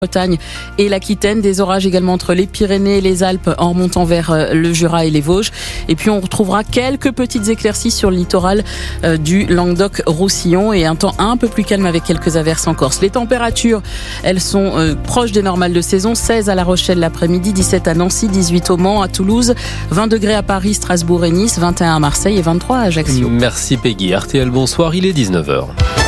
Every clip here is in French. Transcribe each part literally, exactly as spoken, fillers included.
Bretagne et l'Aquitaine, des orages également entre les Pyrénées et les Alpes en remontant vers le Jura et les Vosges. Et puis on retrouvera quelques petites éclaircies sur le littoral du Languedoc-Roussillon et un temps un peu plus calme avec quelques averses en Corse. Les températures, elles sont euh, proches des normales de saison. seize à La Rochelle l'après-midi, dix-sept à Nancy, dix-huit au Mans, à Toulouse, vingt degrés à Paris, Strasbourg et Nice, vingt et un à Marseille et vingt-trois à Ajaccio. Merci Peggy. R T L, bonsoir, il est dix-neuf heures.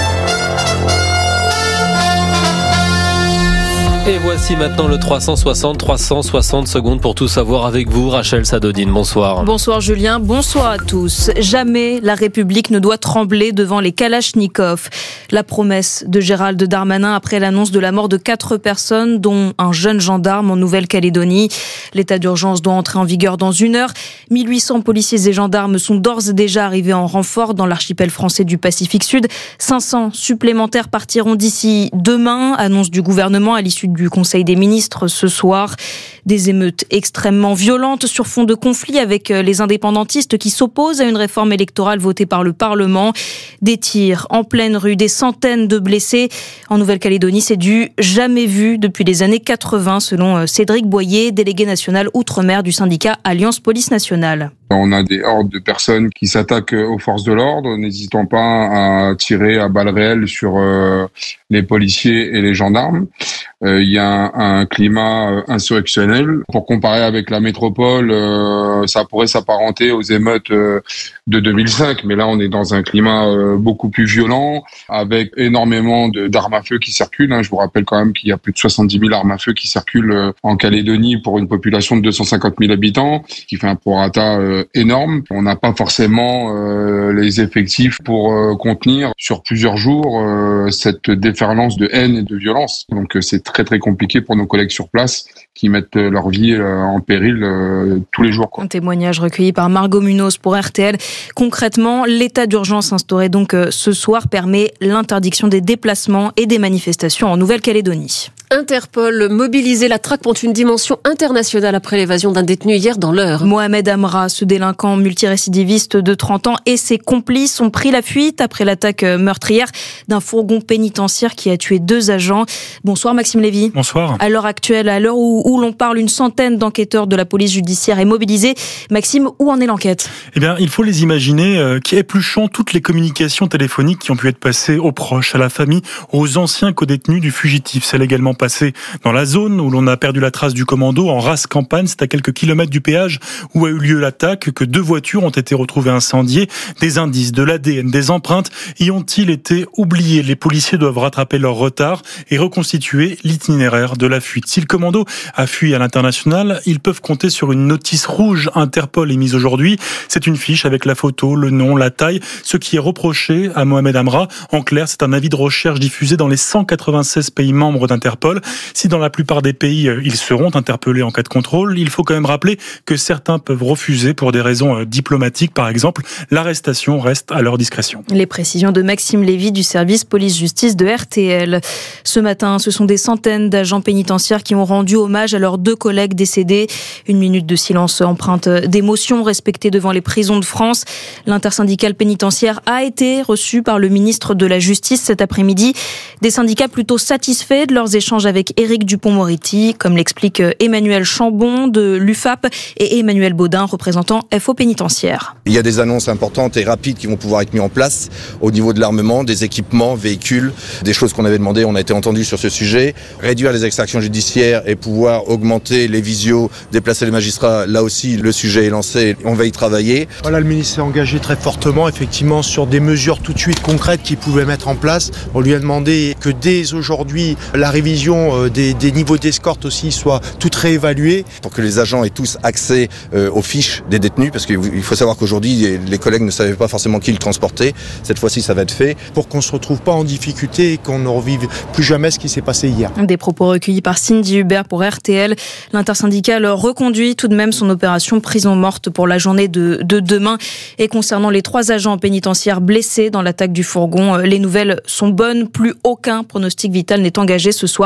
Et voici maintenant le trois cent soixante, trois cent soixante secondes pour tout savoir avec vous, Rachel Sadodine. Bonsoir. Bonsoir Julien, bonsoir à tous. Jamais la République ne doit trembler devant les Kalachnikov. La promesse de Gérald Darmanin après l'annonce de la mort de quatre personnes, dont un jeune gendarme en Nouvelle-Calédonie. L'état d'urgence doit entrer en vigueur dans une heure. mille huit cents policiers et gendarmes sont d'ores et déjà arrivés en renfort dans l'archipel français du Pacifique Sud. cinq cents supplémentaires partiront d'ici demain, annonce du gouvernement à l'issue du Conseil des ministres ce soir. Des émeutes extrêmement violentes sur fond de conflit avec les indépendantistes qui s'opposent à une réforme électorale votée par le Parlement. Des tirs en pleine rue, des centaines de blessés. En Nouvelle-Calédonie, c'est du jamais vu depuis les années quatre-vingts, selon Cédric Boyer, délégué national Outre-mer du syndicat Alliance Police Nationale. On a des hordes de personnes qui s'attaquent aux forces de l'ordre, n'hésitant pas à tirer à balles réelles sur euh, les policiers et les gendarmes. Euh, il y a un, un climat insurrectionnel. Pour comparer avec la métropole, euh, ça pourrait s'apparenter aux émeutes euh, de deux mille cinq, mais là on est dans un climat euh, beaucoup plus violent, avec énormément de, d'armes à feu qui circulent. Hein. Je vous rappelle quand même qu'il y a plus de soixante-dix mille armes à feu qui circulent euh, en Calédonie pour une population de deux cent cinquante mille habitants, ce qui fait un prorata euh, énorme. On n'a pas forcément euh, les effectifs pour euh, contenir sur plusieurs jours euh, cette déferlance de haine et de violence. Donc euh, c'est très très compliqué pour nos collègues sur place qui mettent euh, leur vie euh, en péril euh, tous les jours, quoi. Un témoignage recueilli par Margot Munoz pour R T L. Concrètement, l'état d'urgence instauré donc euh, ce soir permet l'interdiction des déplacements et des manifestations en Nouvelle-Calédonie. Interpol mobilisé, la traque prend une dimension internationale après l'évasion d'un détenu hier dans l'Eure. Mohamed Amra, ce délinquant multirécidiviste de trente ans et ses complices ont pris la fuite après l'attaque meurtrière d'un fourgon pénitentiaire qui a tué deux agents. Bonsoir Maxime Lévy. Bonsoir. À l'heure actuelle, à l'heure où, où l'on parle, une centaine d'enquêteurs de la police judiciaire est mobilisée. Maxime, où en est l'enquête ? Eh bien, il faut les imaginer euh, qui épluchant toutes les communications téléphoniques qui ont pu être passées aux proches, à la famille, aux anciens codétenus du fugitif. C'est également passé dans la zone où l'on a perdu la trace du commando, en Race-Campagne, c'est à quelques kilomètres du péage où a eu lieu l'attaque, que deux voitures ont été retrouvées incendiées, des indices, de l'A D N, des empreintes, y ont-ils été oubliés ? Les policiers doivent rattraper leur retard et reconstituer l'itinéraire de la fuite. Si le commando a fui à l'international, ils peuvent compter sur une notice rouge Interpol émise aujourd'hui. C'est une fiche avec la photo, le nom, la taille, ce qui est reproché à Mohamed Amra. En clair, c'est un avis de recherche diffusé dans les cent quatre-vingt-seize pays membres d'Interpol. Si dans la plupart des pays, ils seront interpellés en cas de contrôle, il faut quand même rappeler que certains peuvent refuser pour des raisons diplomatiques, par exemple. L'arrestation reste à leur discrétion. Les précisions de Maxime Lévy du service police-justice de R T L. Ce matin, ce sont des centaines d'agents pénitentiaires qui ont rendu hommage à leurs deux collègues décédés. Une minute de silence empreinte d'émotion respectée devant les prisons de France. L'intersyndicale pénitentiaire a été reçue par le ministre de la Justice cet après-midi. Des syndicats plutôt satisfaits de leurs échanges avec Éric Dupond-Moretti, comme l'explique Emmanuel Chambon de l'U F A P et Emmanuel Baudin, représentant F O pénitentiaire. Il y a des annonces importantes et rapides qui vont pouvoir être mises en place au niveau de l'armement, des équipements, véhicules, des choses qu'on avait demandé, on a été entendu sur ce sujet. Réduire les extractions judiciaires et pouvoir augmenter les visios, déplacer les magistrats, là aussi le sujet est lancé, on va y travailler. Voilà, le ministre s'est engagé très fortement effectivement sur des mesures tout de suite concrètes qu'il pouvait mettre en place. On lui a demandé que dès aujourd'hui la révision des, des niveaux d'escorte aussi soit toute réévaluée. Pour que les agents aient tous accès euh, aux fiches des détenus, parce qu'il faut savoir qu'aujourd'hui les collègues ne savaient pas forcément qui le transporter. Cette fois-ci ça va être fait. Pour qu'on ne se retrouve pas en difficulté et qu'on ne revive plus jamais ce qui s'est passé hier. Des propos recueillis par Cindy Hubert pour R T L. L'intersyndicale reconduit tout de même son opération prison morte pour la journée de, de demain. Et concernant les trois agents pénitentiaires blessés dans l'attaque du fourgon, les nouvelles sont bonnes. Plus aucun pronostic vital n'est engagé ce soir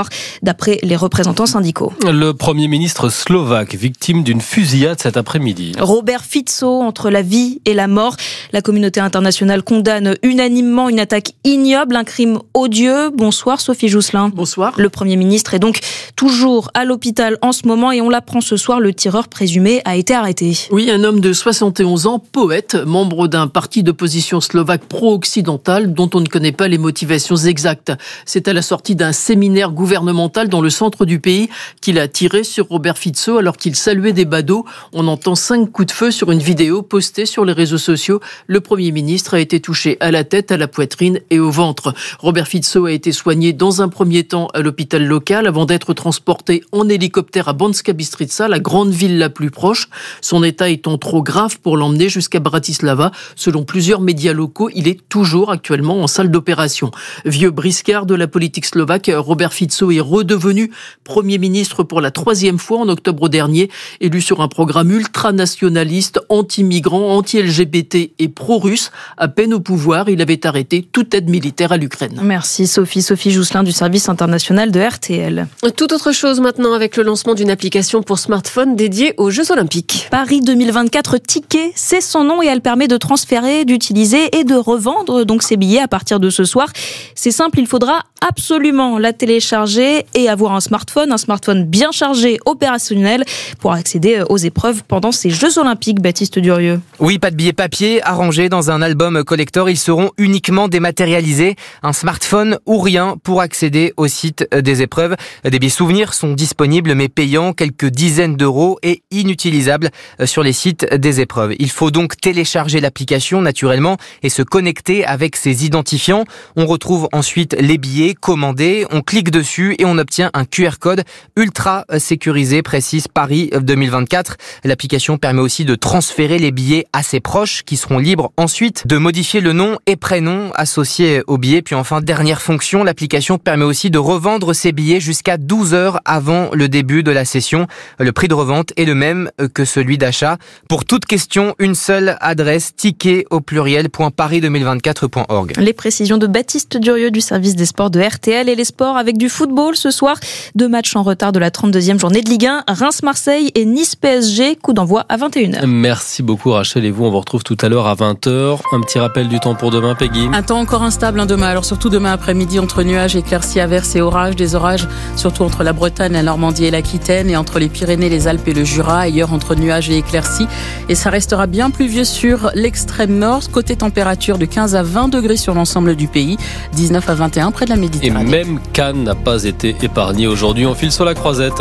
d'après les représentants syndicaux. Le Premier ministre slovaque, victime d'une fusillade cet après-midi. Robert Fico, entre la vie et la mort. La communauté internationale condamne unanimement une attaque ignoble, un crime odieux. Bonsoir Sophie Jousselin. Bonsoir. Le Premier ministre est donc toujours à l'hôpital en ce moment et on l'apprend ce soir, le tireur présumé a été arrêté. Oui, un homme de soixante et onze ans, poète, membre d'un parti d'opposition slovaque pro-occidental dont on ne connaît pas les motivations exactes. C'est à la sortie d'un séminaire gouvernemental dans le centre du pays qu'il a tiré sur Robert Fico alors qu'il saluait des badauds. On entend cinq coups de feu sur une vidéo postée sur les réseaux sociaux. Le Premier ministre a été touché à la tête, à la poitrine et au ventre. Robert Fico a été soigné dans un premier temps à l'hôpital local avant d'être transporté en hélicoptère à Banská Bystrica, la grande ville la plus proche. Son état étant trop grave pour l'emmener jusqu'à Bratislava. Selon plusieurs médias locaux, il est toujours actuellement en salle d'opération. Vieux briscard de la politique slovaque, Robert Fico est redevenu Premier ministre pour la troisième fois en octobre dernier, élu sur un programme ultranationaliste, anti-migrants, anti-L G B T et pro-russe. À peine au pouvoir, il avait arrêté toute aide militaire à l'Ukraine. Merci Sophie. Sophie Jousselin du service international de R T L. Tout autre chose maintenant avec le lancement d'une application pour smartphone dédiée aux Jeux Olympiques. Paris deux mille vingt-quatre Ticket, c'est son nom et elle permet de transférer, d'utiliser et de revendre donc ses billets à partir de ce soir. C'est simple, il faudra absolument la télécharger et avoir un smartphone, un smartphone bien chargé, opérationnel pour accéder aux épreuves pendant ces Jeux Olympiques. Baptiste Durieux. Oui, pas de billets papier arrangés dans un album collector, ils seront uniquement dématérialisés. Un smartphone ou rien pour accéder au site des épreuves. Des billets souvenirs sont disponibles mais payants quelques dizaines d'euros et inutilisables sur les sites des épreuves. Il faut donc télécharger l'application naturellement et se connecter avec ses identifiants. On retrouve ensuite les billets commandés, on clique dessus et on obtient un Q R code ultra sécurisé, précise Paris deux mille vingt-quatre. L'application permet aussi de transférer les billets à ses proches qui seront libres ensuite de modifier le nom et prénom associés aux billets. Puis enfin, dernière fonction, l'application permet aussi de revendre ses billets jusqu'à douze heures avant le début de la session. Le prix de revente est le même que celui d'achat. Pour toute question, une seule adresse, ticket au pluriel point paris deux mille vingt-quatre point org. Les précisions de Baptiste Durieux du service des sports de R T L et les sports avec du football ce soir. Deux matchs en retard de la trente-deuxième journée de Ligue un, Reims-Marseille et Nice-P S G, coup d'envoi à vingt et une heures. Merci beaucoup Rachel et vous, on vous retrouve tout à l'heure à vingt heures. Un petit rappel du temps pour demain, Peggy. Un temps encore instable hein, demain, alors surtout demain après-midi entre nuages, éclaircies, averses et orages. Des orages surtout entre la Bretagne, la Normandie et l'Aquitaine et entre les Pyrénées, les Alpes et le Jura. Ailleurs entre nuages et éclaircies. Et ça restera bien pluvieux sur l'extrême nord. Côté température de quinze à vingt degrés sur l'ensemble du pays, dix-neuf à vingt et un près de la Méditerranée. Et même Cannes n'a pas été épargnée aujourd'hui. On file sur la croisette.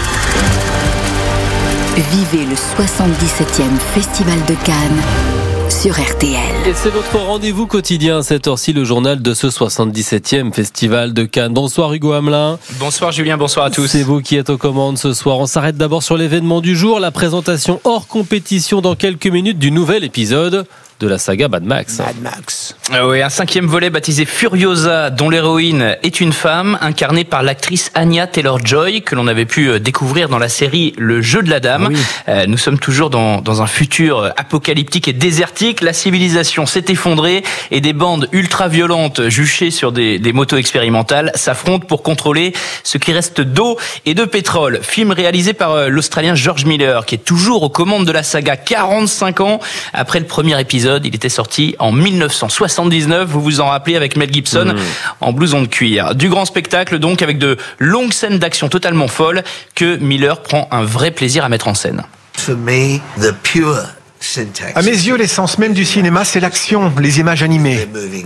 Vivez le soixante-dix-septième Festival de Cannes sur R T L. Et c'est votre rendez-vous quotidien à cette heure-ci, le journal de ce soixante-dix-septième Festival de Cannes. Bonsoir Hugo Hamelin. Bonsoir Julien, bonsoir à tous. C'est vous qui êtes aux commandes ce soir. On s'arrête d'abord sur l'événement du jour, la présentation hors compétition dans quelques minutes du nouvel épisode de la saga Mad Max. Mad Max. Ah oui, un cinquième volet baptisé Furiosa, dont l'héroïne est une femme, incarnée par l'actrice Anya Taylor-Joy, que l'on avait pu découvrir dans la série Le Jeu de la Dame. Oui. Euh, nous sommes toujours dans, dans un futur apocalyptique et désertique. La civilisation s'est effondrée et des bandes ultra-violentes juchées sur des, des motos expérimentales s'affrontent pour contrôler ce qui reste d'eau et de pétrole. Film réalisé par l'Australien George Miller, qui est toujours aux commandes de la saga quarante-cinq ans après le premier épisode. Il était sorti en mille neuf cent soixante-dix-neuf, vous vous en rappelez, avec Mel Gibson mmh. en blouson de cuir. Du grand spectacle donc, avec de longues scènes d'action totalement folles que Miller prend un vrai plaisir à mettre en scène. For me, the pure À mes yeux, l'essence même du cinéma, c'est l'action, les images animées.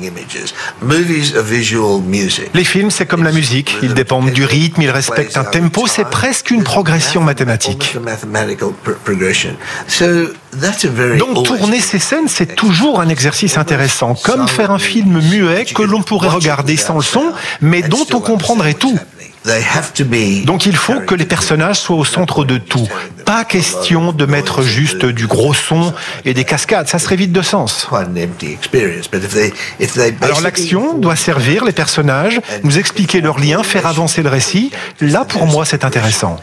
Les films, c'est comme la musique. Ils dépendent du rythme, ils respectent un tempo, c'est presque une progression mathématique. Donc tourner ces scènes, c'est toujours un exercice intéressant, comme faire un film muet que l'on pourrait regarder sans le son, mais dont on comprendrait tout. Donc il faut que les personnages soient au centre de tout. pas question de mettre juste du gros son et des cascades, ça serait vide de sens. Alors l'action doit servir les personnages, nous expliquer leurs liens, faire avancer le récit. Là, pour moi, c'est intéressant.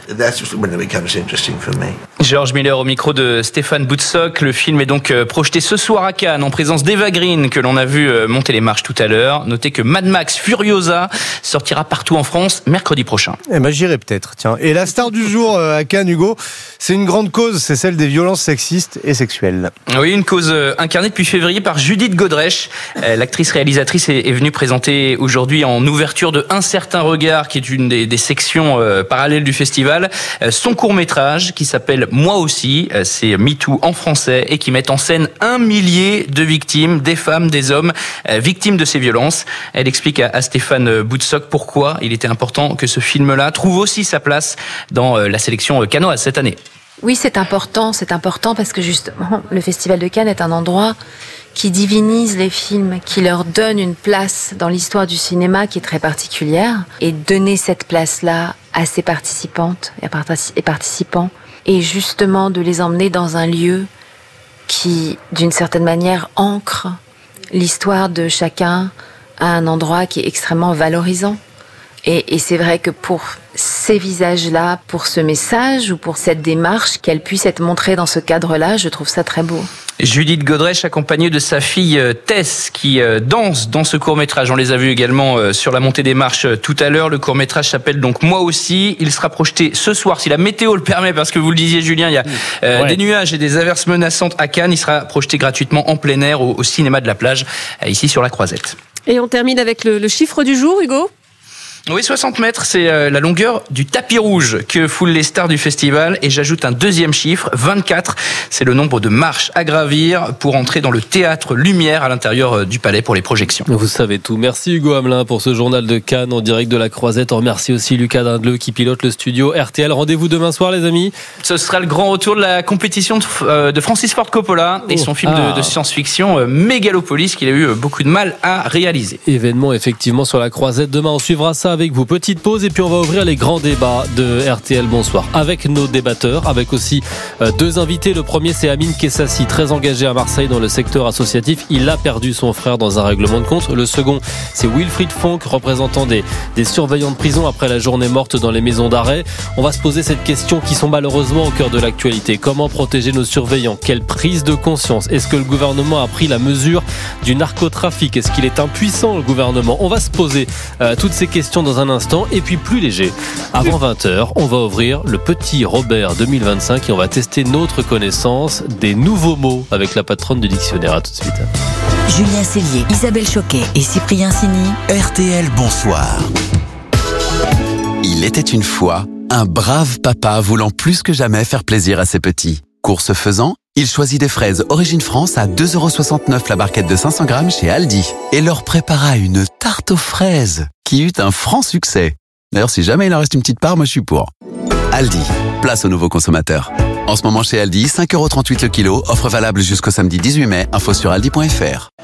George Miller au micro de Stéphane Boutsock. Le film est donc projeté ce soir à Cannes en présence d'Eva Green que l'on a vu monter les marches tout à l'heure. Notez que Mad Max Furiosa sortira partout en France mercredi prochain. Eh ben, j'irai peut-être, tiens. Et la star du jour à Cannes, Hugo, c'est une grande cause, c'est celle des violences sexistes et sexuelles. Oui, une cause incarnée depuis février par Judith Godrèche. L'actrice réalisatrice est venue présenter aujourd'hui en ouverture de Un certain regard, qui est une des, des sections euh, parallèles du festival, euh, son court-métrage qui s'appelle Moi aussi, euh, c'est MeToo en français et qui met en scène un millier de victimes, des femmes, des hommes, euh, victimes de ces violences. Elle explique à, à Stéphane Boutsock pourquoi il était important que ce film-là trouve aussi sa place dans euh, la sélection cannoise cette année. Oui, c'est important, c'est important parce que justement, le Festival de Cannes est un endroit qui divinise les films, qui leur donne une place dans l'histoire du cinéma qui est très particulière. Et donner cette place-là à ses participantes et participants, et justement de les emmener dans un lieu qui, d'une certaine manière, ancre l'histoire de chacun à un endroit qui est extrêmement valorisant. Et, et c'est vrai que pour ces visages-là, pour ce message ou pour cette démarche, qu'elle puisse être montrée dans ce cadre-là, je trouve ça très beau. Judith Godrèche accompagnée de sa fille Tess qui danse dans ce court-métrage. On les a vus également sur la montée des marches tout à l'heure. Le court-métrage s'appelle donc Moi aussi. Il sera projeté ce soir si la météo le permet, parce que vous le disiez Julien, il y a euh, ouais. des nuages et des averses menaçantes à Cannes. Il sera projeté gratuitement en plein air au, au cinéma de la plage, ici sur la Croisette. Et on termine avec le, le chiffre du jour, Hugo ? Oui, soixante mètres, c'est la longueur du tapis rouge que foulent les stars du festival. Et j'ajoute un deuxième chiffre, vingt-quatre. C'est le nombre de marches à gravir pour entrer dans le théâtre Lumière à l'intérieur du palais pour les projections. Vous savez tout. Merci Hugo Hamelin pour ce journal de Cannes en direct de la Croisette. On remercie aussi Lucas Dindeleu qui pilote le studio R T L. Rendez-vous demain soir, les amis. Ce sera le grand retour de la compétition de Francis Ford Coppola et son film ah. de, de science-fiction Mégalopolis qu'il a eu beaucoup de mal à réaliser. Événement effectivement sur la Croisette. Demain, on suivra ça avec vous. Petite pause et puis on va ouvrir les grands débats de R T L Bonsoir avec nos débatteurs, avec aussi euh, deux invités. Le premier, c'est Amine Kessassi, très engagé à Marseille dans le secteur associatif. Il a perdu son frère dans un règlement de compte. Le second, c'est Wilfried Fonck, représentant des, des surveillants de prison après la journée morte dans les maisons d'arrêt. On va se poser cette question qui sont malheureusement au cœur de l'actualité. Comment protéger nos surveillants ? Quelle prise de conscience ? Est-ce que le gouvernement a pris la mesure du narcotrafic ? Est-ce qu'il est impuissant, le gouvernement ? On va se poser euh, toutes ces questions dans un instant. Et puis plus léger, avant vingt heures, on va ouvrir le petit Robert deux mille vingt-cinq et on va tester notre connaissance des nouveaux mots avec la patronne du dictionnaire. À tout de suite. Julien Cellier, Isabelle Choquet et Cyprien Sini. R T L Bonsoir. Il était une fois un brave papa voulant plus que jamais faire plaisir à ses petits. Course faisant, il choisit des fraises Origine France à deux euros soixante-neuf la barquette de cinq cents grammes chez Aldi et leur prépara une tarte aux fraises qui eut un franc succès. D'ailleurs, si jamais il en reste une petite part, moi je suis pour. Aldi, place aux nouveaux consommateurs. En ce moment chez Aldi, cinq euros trente-huit le kilo, offre valable jusqu'au samedi dix-huit mai, info sur aldi point f r.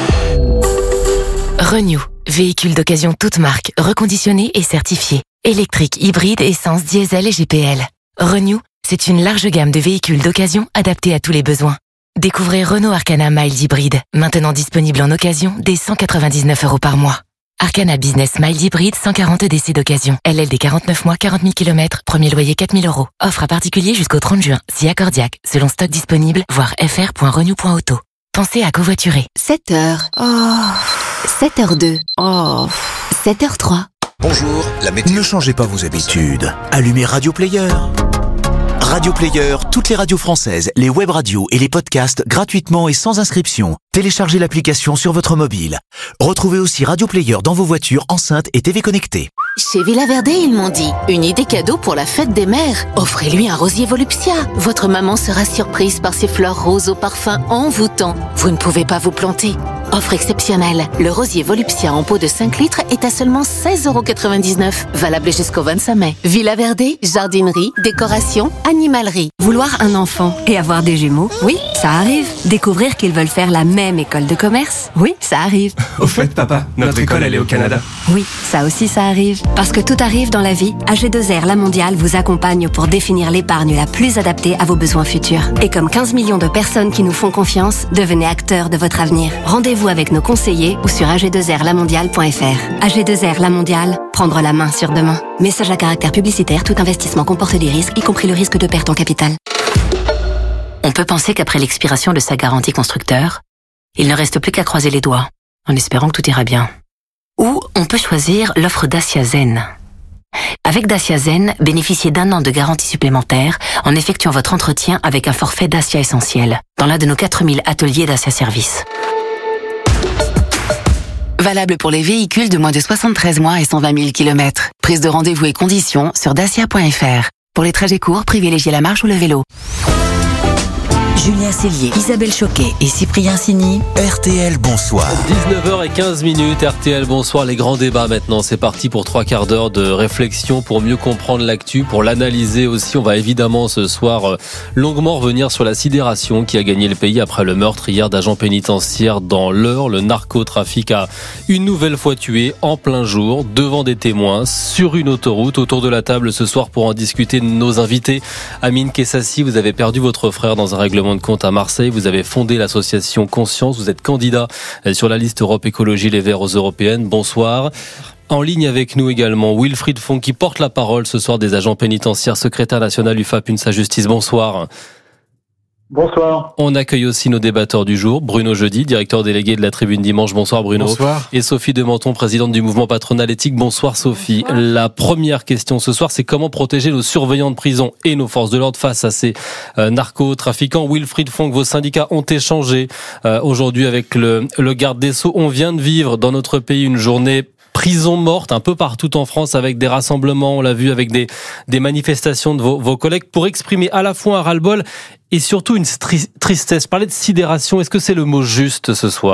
Renew, véhicule d'occasion toute marque, reconditionné et certifié. Électrique, hybride, essence, diesel et G P L. Renew, c'est une large gamme de véhicules d'occasion adaptés à tous les besoins. Découvrez Renault Arcana Mild Hybride, maintenant disponible en occasion dès cent quatre-vingt-dix-neuf euros par mois. Arcana Business Mild Hybride, cent quarante D C d'occasion. L L D quarante-neuf mois, quarante mille kilomètres, premier loyer quatre mille euros. Offre à particulier jusqu'au trente juin, si accordiaque, selon stock disponible, voir f r point renew point auto. Pensez à covoiturer. sept heures. Oh. sept heures deux. Oh. sept heures trois. Bonjour, la météo. Ne changez pas vos habitudes. Allumez Radio Player. Radio Player, toutes les radios françaises, les web radios et les podcasts gratuitement et sans inscription. Téléchargez l'application sur votre mobile. Retrouvez aussi Radio Player dans vos voitures, enceintes et T V connectées. Chez Villa Verde, ils m'ont dit, une idée cadeau pour la fête des mères. Offrez-lui un rosier Volupsia. Votre maman sera surprise par ses fleurs roses au parfum envoûtant. Vous ne pouvez pas vous planter. Offre exceptionnelle. Le rosier Volupsia en pot de cinq litres est à seulement seize euros quatre-vingt-dix-neuf. Valable jusqu'au vingt-cinq mai. Villa Verde, jardinerie, décoration, animalerie. Vouloir un enfant et avoir des jumeaux, oui, ça arrive. Découvrir qu'ils veulent faire la même école de commerce, oui, ça arrive. Au fait, papa, notre école, elle est au Canada. Oui, ça aussi, ça arrive. Parce que tout arrive dans la vie, A G deux R La Mondiale vous accompagne pour définir l'épargne la plus adaptée à vos besoins futurs. Et comme quinze millions de personnes qui nous font confiance, devenez acteurs de votre avenir. Rendez-vous avec nos conseillers ou sur a g deux r la mondiale point f r. A G deux R La Mondiale, prendre la main sur demain. Message à caractère publicitaire, tout investissement comporte des risques, y compris le risque de perte en capital. On peut penser qu'après l'expiration de sa garantie constructeur, il ne reste plus qu'à croiser les doigts, en espérant que tout ira bien. Ou on peut choisir l'offre Dacia Zen. Avec Dacia Zen, bénéficiez d'un an de garantie supplémentaire en effectuant votre entretien avec un forfait Dacia Essentiel dans l'un de nos quatre mille ateliers Dacia Service. Valable pour les véhicules de moins de soixante-treize mois et cent vingt mille kilomètres. Prise de rendez-vous et conditions sur dacia point f r. Pour les trajets courts, privilégiez la marche ou le vélo. Julien Cellier, Isabelle Choquet et Cyprien Signy. R T L, bonsoir. dix-neuf heures quinze, R T L, bonsoir. Les grands débats maintenant. C'est parti pour trois quarts d'heure de réflexion pour mieux comprendre l'actu, pour l'analyser aussi. On va évidemment ce soir longuement revenir sur la sidération qui a gagné le pays après le meurtre hier d'agents pénitentiaires dans l'Eure. Le narcotrafic a une nouvelle fois tué en plein jour, devant des témoins, sur une autoroute. Autour de la table ce soir pour en discuter, nos invités. Amine Kessassi, vous avez perdu votre frère dans un règlement de compte à Marseille. Vous avez fondé l'association Conscience. Vous êtes candidat sur la liste Europe Écologie Les Verts aux Européennes. Bonsoir. En ligne avec nous également, Wilfried Fonck qui porte la parole ce soir des agents pénitentiaires, secrétaire national U F A P UNSA Justice. Bonsoir. Bonsoir. On accueille aussi nos débatteurs du jour. Bruno Jeudi, directeur délégué de la Tribune Dimanche. Bonsoir Bruno. Bonsoir. Et Sophie de Menton, présidente du mouvement patronal éthique. Bonsoir Sophie. Bonsoir. La première question ce soir, c'est comment protéger nos surveillants de prison et nos forces de l'ordre face à ces euh, narcotrafiquants. Wilfried Fonck, vos syndicats ont échangé euh, aujourd'hui avec le, le garde des Sceaux. On vient de vivre dans notre pays une journée prison morte un peu partout en France avec des rassemblements, on l'a vu avec des, des manifestations de vos, vos collègues pour exprimer à la fois un ras-le-bol et surtout une tri- tristesse. Parler de sidération, est-ce que c'est le mot juste ce soir ?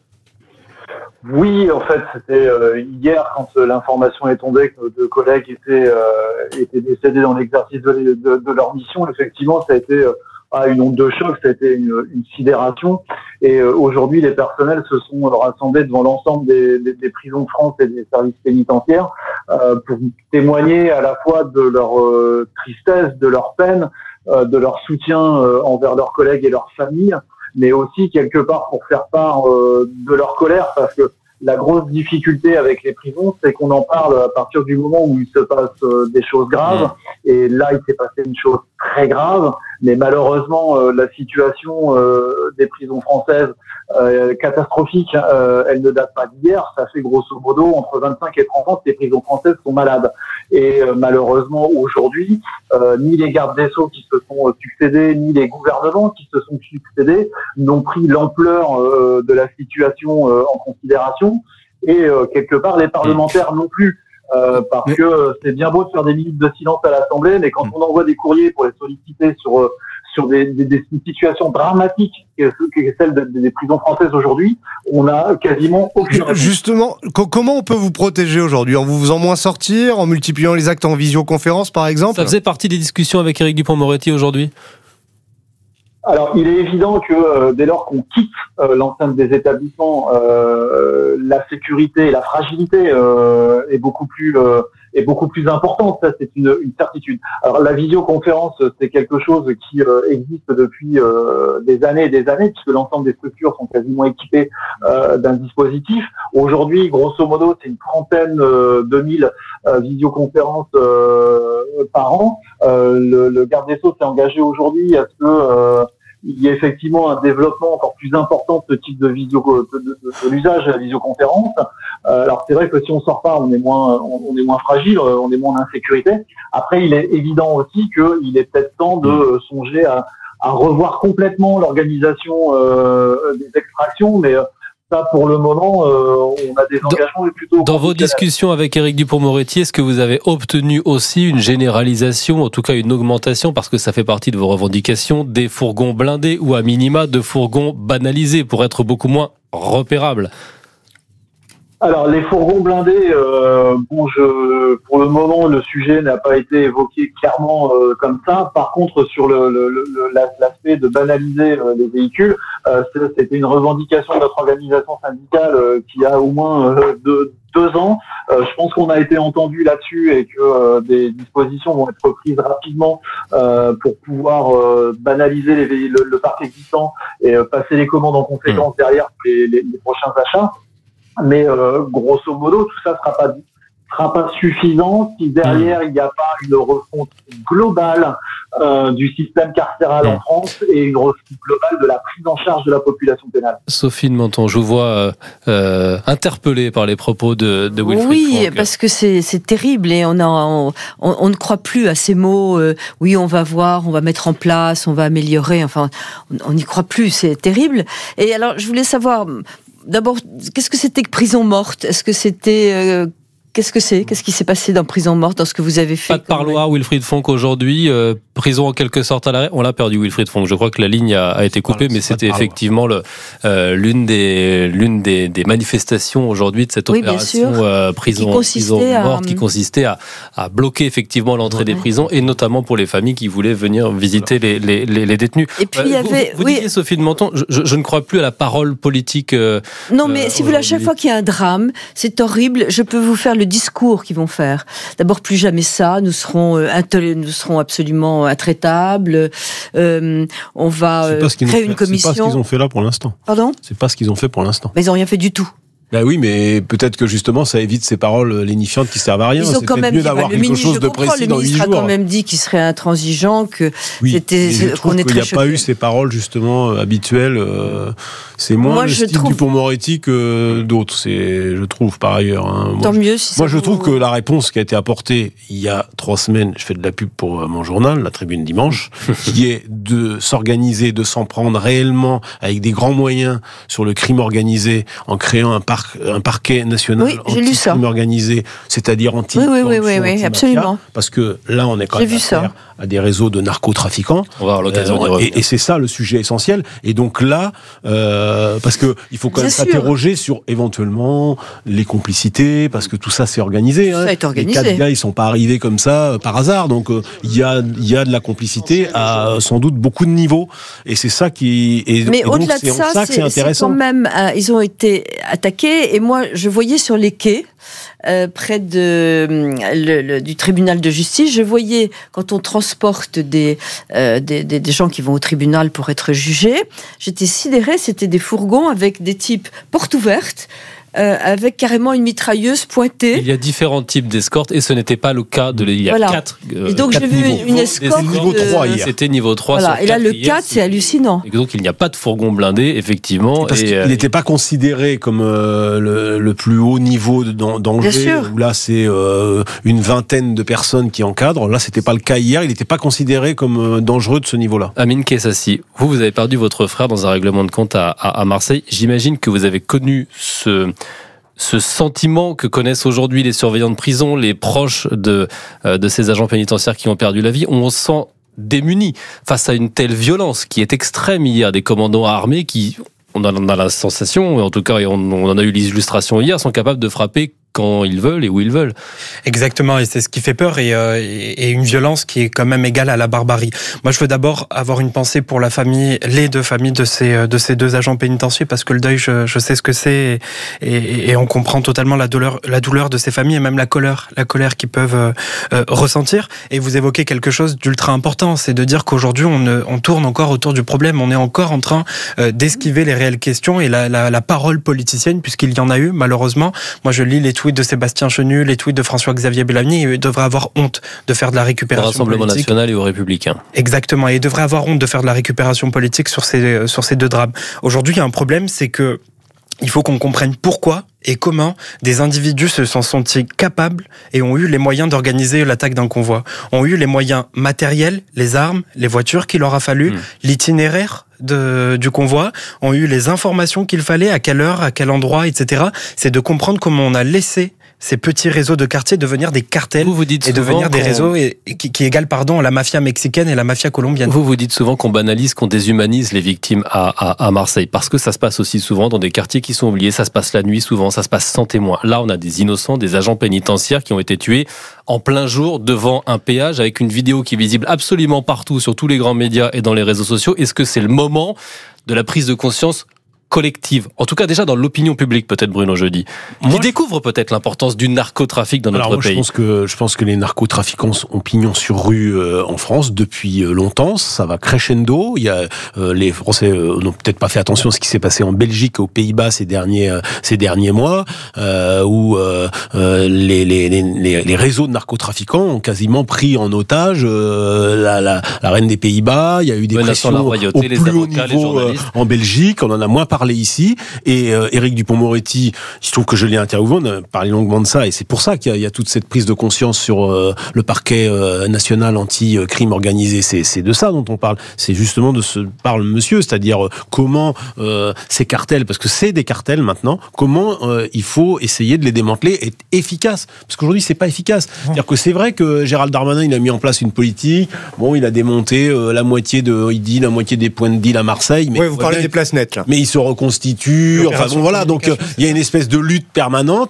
Oui, en fait, c'était euh, hier quand euh, l'information est tombée que nos deux collègues étaient, euh, étaient décédés dans l'exercice de, de, de leur mission. Effectivement, ça a été euh, une onde de choc, ça a été une, une sidération. Et euh, aujourd'hui, les personnels se sont rassemblés devant l'ensemble des, des, des prisons de France et des services pénitentiaires euh, pour témoigner à la fois de leur euh, tristesse, de leur peine, euh, de leur soutien euh, envers leurs collègues et leurs familles, mais aussi quelque part pour faire part euh, de leur colère, parce que la grosse difficulté avec les prisons, c'est qu'on en parle à partir du moment où il se passe euh, des choses graves. Et là, il s'est passé une chose très grave. Mais malheureusement, euh, la situation euh, des prisons françaises euh, catastrophique. Euh, elle ne date pas d'hier. Ça fait grosso modo entre vingt-cinq et trente ans que les prisons françaises sont malades. Et euh, malheureusement, aujourd'hui, euh, ni les gardes des Sceaux qui se sont succédés, ni les gouvernements qui se sont succédés n'ont pris l'ampleur euh, de la situation euh, en considération. Et euh, quelque part, les parlementaires non plus. Euh, parce que c'est bien beau de faire des minutes de silence à l'Assemblée, mais quand on envoie des courriers pour les solliciter sur sur des, des, des situations dramatiques que celles de, des prisons françaises aujourd'hui, on n'a quasiment aucune réponse. Justement, co- comment on peut vous protéger aujourd'hui ? En vous faisant moins sortir, en multipliant les actes en visioconférence, par exemple ? Ça faisait partie des discussions avec Éric Dupond-Moretti aujourd'hui ? Alors, il est évident que euh, dès lors qu'on quitte euh, l'enceinte des établissements, euh, la sécurité et la fragilité euh, est beaucoup plus euh, est beaucoup plus importante. Ça, c'est une, une certitude. Alors, la visioconférence, c'est quelque chose qui euh, existe depuis euh, des années et des années, puisque l'ensemble des structures sont quasiment équipées euh, d'un dispositif. Aujourd'hui, grosso modo, c'est une trentaine euh, de mille euh, visioconférences euh, par an. Euh, le, le garde des Sceaux s'est engagé aujourd'hui à ce que euh, il y a effectivement un développement encore plus important de ce type de visio, de, de, de, de l'usage de la visioconférence. Euh, alors c'est vrai que si on sort pas, on est moins, on, on est moins fragile, on est moins en insécurité. Après, il est évident aussi qu'il est peut-être temps de songer à, à revoir complètement l'organisation euh, des extractions, mais ça, pour le moment, euh, on a des engagements dans, plutôt... Dans vos discussions avec Éric Dupond-Moretti, est-ce que vous avez obtenu aussi une généralisation, en tout cas une augmentation, parce que ça fait partie de vos revendications, des fourgons blindés ou à minima de fourgons banalisés pour être beaucoup moins repérables. Alors les fourgons blindés, euh, bon, je, pour le moment, le sujet n'a pas été évoqué clairement euh, comme ça. Par contre, sur le, le, le l'aspect de banaliser euh, les véhicules, euh, c'était une revendication de notre organisation syndicale euh, qui a au moins euh, deux, deux ans. Euh, je pense qu'on a été entendu là-dessus et que euh, des dispositions vont être prises rapidement euh, pour pouvoir euh, banaliser les, le, le parc existant et euh, passer les commandes en conséquence mmh. derrière pour les, les, les prochains achats. Mais euh, grosso modo, tout ça sera pas sera pas suffisant si derrière il n'y a pas une refonte globale euh, du système carcéral mmh. en France et une refonte globale de la prise en charge de la population pénale. Sophie de Menton, je vous vois euh, euh, interpellée par les propos de, de Wilfried Oui, Franck. Parce que c'est, c'est terrible et on, a, on, on ne croit plus à ces mots. Euh, oui, on va voir, on va mettre en place, on va améliorer. Enfin, on n'y croit plus. C'est terrible. Et alors, je voulais savoir. D'abord, qu'est-ce que c'était que prison morte ? Est-ce que c'était... Euh, qu'est-ce que c'est ? Qu'est-ce qui s'est passé dans prison morte, dans ce que vous avez fait ? Pas de parloir, Wilfried Fonck, aujourd'hui. Euh, prison en quelque sorte à l'arrêt. On l'a perdu, Wilfried Fonck. Je crois que la ligne a, a été coupée, voilà, mais c'était effectivement le, euh, l'une, des, l'une des, des manifestations aujourd'hui de cette oui, opération euh, prison, prison morte à... qui consistait à, à bloquer effectivement l'entrée ouais. des prisons, et notamment pour les familles qui voulaient venir visiter les, les, les, les détenus. Et puis, euh, il y avait... Vous, vous oui. disiez, Sophie de Menton, je, je, je ne crois plus à la parole politique. Euh, non, mais euh, si vous voulez, à chaque fois qu'il y a un drame, c'est horrible. Je peux vous faire le discours qu'ils vont faire. D'abord, plus jamais ça. Nous serons, euh, intol- nous serons absolument intraitables. Euh, on va euh, créer une commission. C'est pas ce qu'ils ont fait là pour l'instant. Pardon ? C'est pas ce qu'ils ont fait pour l'instant. Mais ils n'ont rien fait du tout. Ben oui, mais peut-être que justement, ça évite ces paroles lénifiantes qui servent à rien. Ils ont c'est quand même mieux dit, d'avoir bah, quelque ministre, chose de précis dans huit jours. Le ministre a quand même dit qu'il serait intransigeant, que oui, c'était, je trouve qu'on est qu'il très n'y a pas eu ces paroles justement habituelles. Euh, c'est moins moi, le style trouve... du Dupond-Moretti que d'autres. C'est, je trouve par ailleurs. Hein. Moi, Tant je, mieux. Si moi, ça je vous... trouve que la réponse qui a été apportée il y a trois semaines, je fais de la pub pour mon journal, La Tribune Dimanche, qui est de s'organiser, de s'en prendre réellement avec des grands moyens sur le crime organisé, en créant un parc, un parquet national oui, anti-crime organisé, c'est-à-dire anti oui, oui, oui, oui, oui, absolument. Parce que là, on est quand J'ai même affaire à des réseaux de narcotrafiquants. On va avoir l'occasion euh, d'y revenir. Et, et c'est ça le sujet essentiel. Et donc là, euh, parce que il faut quand même s'interroger sur éventuellement les complicités, parce que tout ça c'est organisé. Tout hein. ça est organisé. Les quatre gars, ils sont pas arrivés comme ça euh, par hasard. Donc il euh, y a il y a de la complicité à sans doute beaucoup de niveaux. Et c'est ça qui. Et, Mais et au-delà donc, de ça, ça c'est, c'est intéressant. C'est quand même, euh, ils ont été attaqués. Et moi, je voyais sur les quais. Euh, près de, le, le, du tribunal de justice, je voyais quand on transporte des, euh, des, des, des gens qui vont au tribunal pour être jugés, j'étais sidérée, c'était des fourgons avec des types portes ouvertes, Euh, avec carrément une mitrailleuse pointée. Il y a différents types d'escortes et ce n'était pas le cas de il y a voilà. quatre euh, et donc quatre j'ai vu niveaux. une escorte niveau de... trois hier. C'était niveau trois. Voilà. Et là le hier, quatre c'est hallucinant. Et donc il n'y a pas de fourgon blindé effectivement. Parce et qu'il euh... n'était pas considéré comme euh, le, le plus haut niveau de danger. Où là c'est euh, une vingtaine de personnes qui encadrent. Là c'était pas le cas hier. Il n'était pas considéré comme euh, dangereux de ce niveau-là. Amine Kessassi, vous vous avez perdu votre frère dans un règlement de compte à, à, à Marseille. J'imagine que vous avez connu ce ce sentiment que connaissent aujourd'hui les surveillants de prison, les proches de, euh, de ces agents pénitentiaires qui ont perdu la vie. On se sent démuni face à une telle violence qui est extrême hier, des commandants armés qui, on en a la sensation, en tout cas on, on en a eu l'illustration hier, sont capables de frapper quand ils veulent et où ils veulent. Exactement, et c'est ce qui fait peur, et, euh, et une violence qui est quand même égale à la barbarie. Moi, je veux d'abord avoir une pensée pour la famille, les deux familles de ces de ces deux agents pénitentiaires, parce que le deuil, je, je sais ce que c'est, et, et, et on comprend totalement la douleur, la douleur de ces familles, et même la colère, la colère qu'ils peuvent euh, euh, ressentir. Et vous évoquez quelque chose d'ultra important, c'est de dire qu'aujourd'hui, on, on tourne encore autour du problème, on est encore en train euh, d'esquiver les réelles questions et la, la, la parole politicienne, puisqu'il y en a eu, malheureusement. Moi, je lis les tweets de Sébastien Chenu, les tweets de François-Xavier Bellamy, il devrait avoir honte de faire de la récupération politique. Au Rassemblement national et aux Républicains. Exactement, et il devrait avoir honte de faire de la récupération politique sur ces, sur ces deux drames. Aujourd'hui, il y a un problème, c'est que il faut qu'on comprenne pourquoi et comment des individus se sont sentis capables et ont eu les moyens d'organiser l'attaque d'un convoi. Ont eu les moyens matériels, les armes, les voitures qu'il leur a fallu, mmh. l'itinéraire de, du convoi, ont eu les informations qu'il fallait, à quelle heure, à quel endroit, et cetera. C'est de comprendre comment on a laissé ces petits réseaux de quartiers devenir des cartels vous vous dites et devenir des réseaux et, qui, qui égalent pardon, la mafia mexicaine et la mafia colombienne. Vous vous dites souvent qu'on banalise, qu'on déshumanise les victimes à, à, à Marseille, parce que ça se passe aussi souvent dans des quartiers qui sont oubliés, ça se passe la nuit souvent, ça se passe sans témoin. Là, on a des innocents, des agents pénitentiaires qui ont été tués en plein jour devant un péage avec une vidéo qui est visible absolument partout sur tous les grands médias et dans les réseaux sociaux. Est-ce que c'est le moment de la prise de conscience collective, en tout cas déjà dans l'opinion publique, peut-être Bruno Jeudi, qui moi, découvre peut-être l'importance du narcotrafic dans notre alors moi, pays. Je pense que je pense que les narcotrafiquants ont pignon sur rue euh, en France depuis longtemps. Ça va crescendo. Il y a euh, les Français euh, n'ont peut-être pas fait attention à ce qui s'est passé en Belgique, aux Pays-Bas ces derniers euh, ces derniers mois, euh, où euh, euh, les, les les les réseaux de narcotrafiquants ont quasiment pris en otage euh, la, la la reine des Pays-Bas. Il y a eu des pressions au plus les haut avocats, niveau euh, en Belgique. On en a moins parlé parler ici. Et euh, Éric Dupond-Moretti, il se trouve que je l'ai interviewé, on a parlé longuement de ça, et c'est pour ça qu'il y a, il y a toute cette prise de conscience sur euh, le parquet euh, national anti-crime organisé. C'est, c'est de ça dont on parle. C'est justement de ce parle monsieur, c'est-à-dire euh, comment euh, ces cartels, parce que c'est des cartels maintenant, comment euh, il faut essayer de les démanteler et être efficace. Parce qu'aujourd'hui, c'est pas efficace. C'est-à-dire que c'est vrai que Gérald Darmanin, il a mis en place une politique. Bon, il a démonté euh, la moitié de, il dit la moitié des points de deal à Marseille. Mais oui, vous parlez des places nettes, là. Mais il se reconstitue. Enfin bon, voilà. Donc, euh, il y a une espèce de lutte permanente.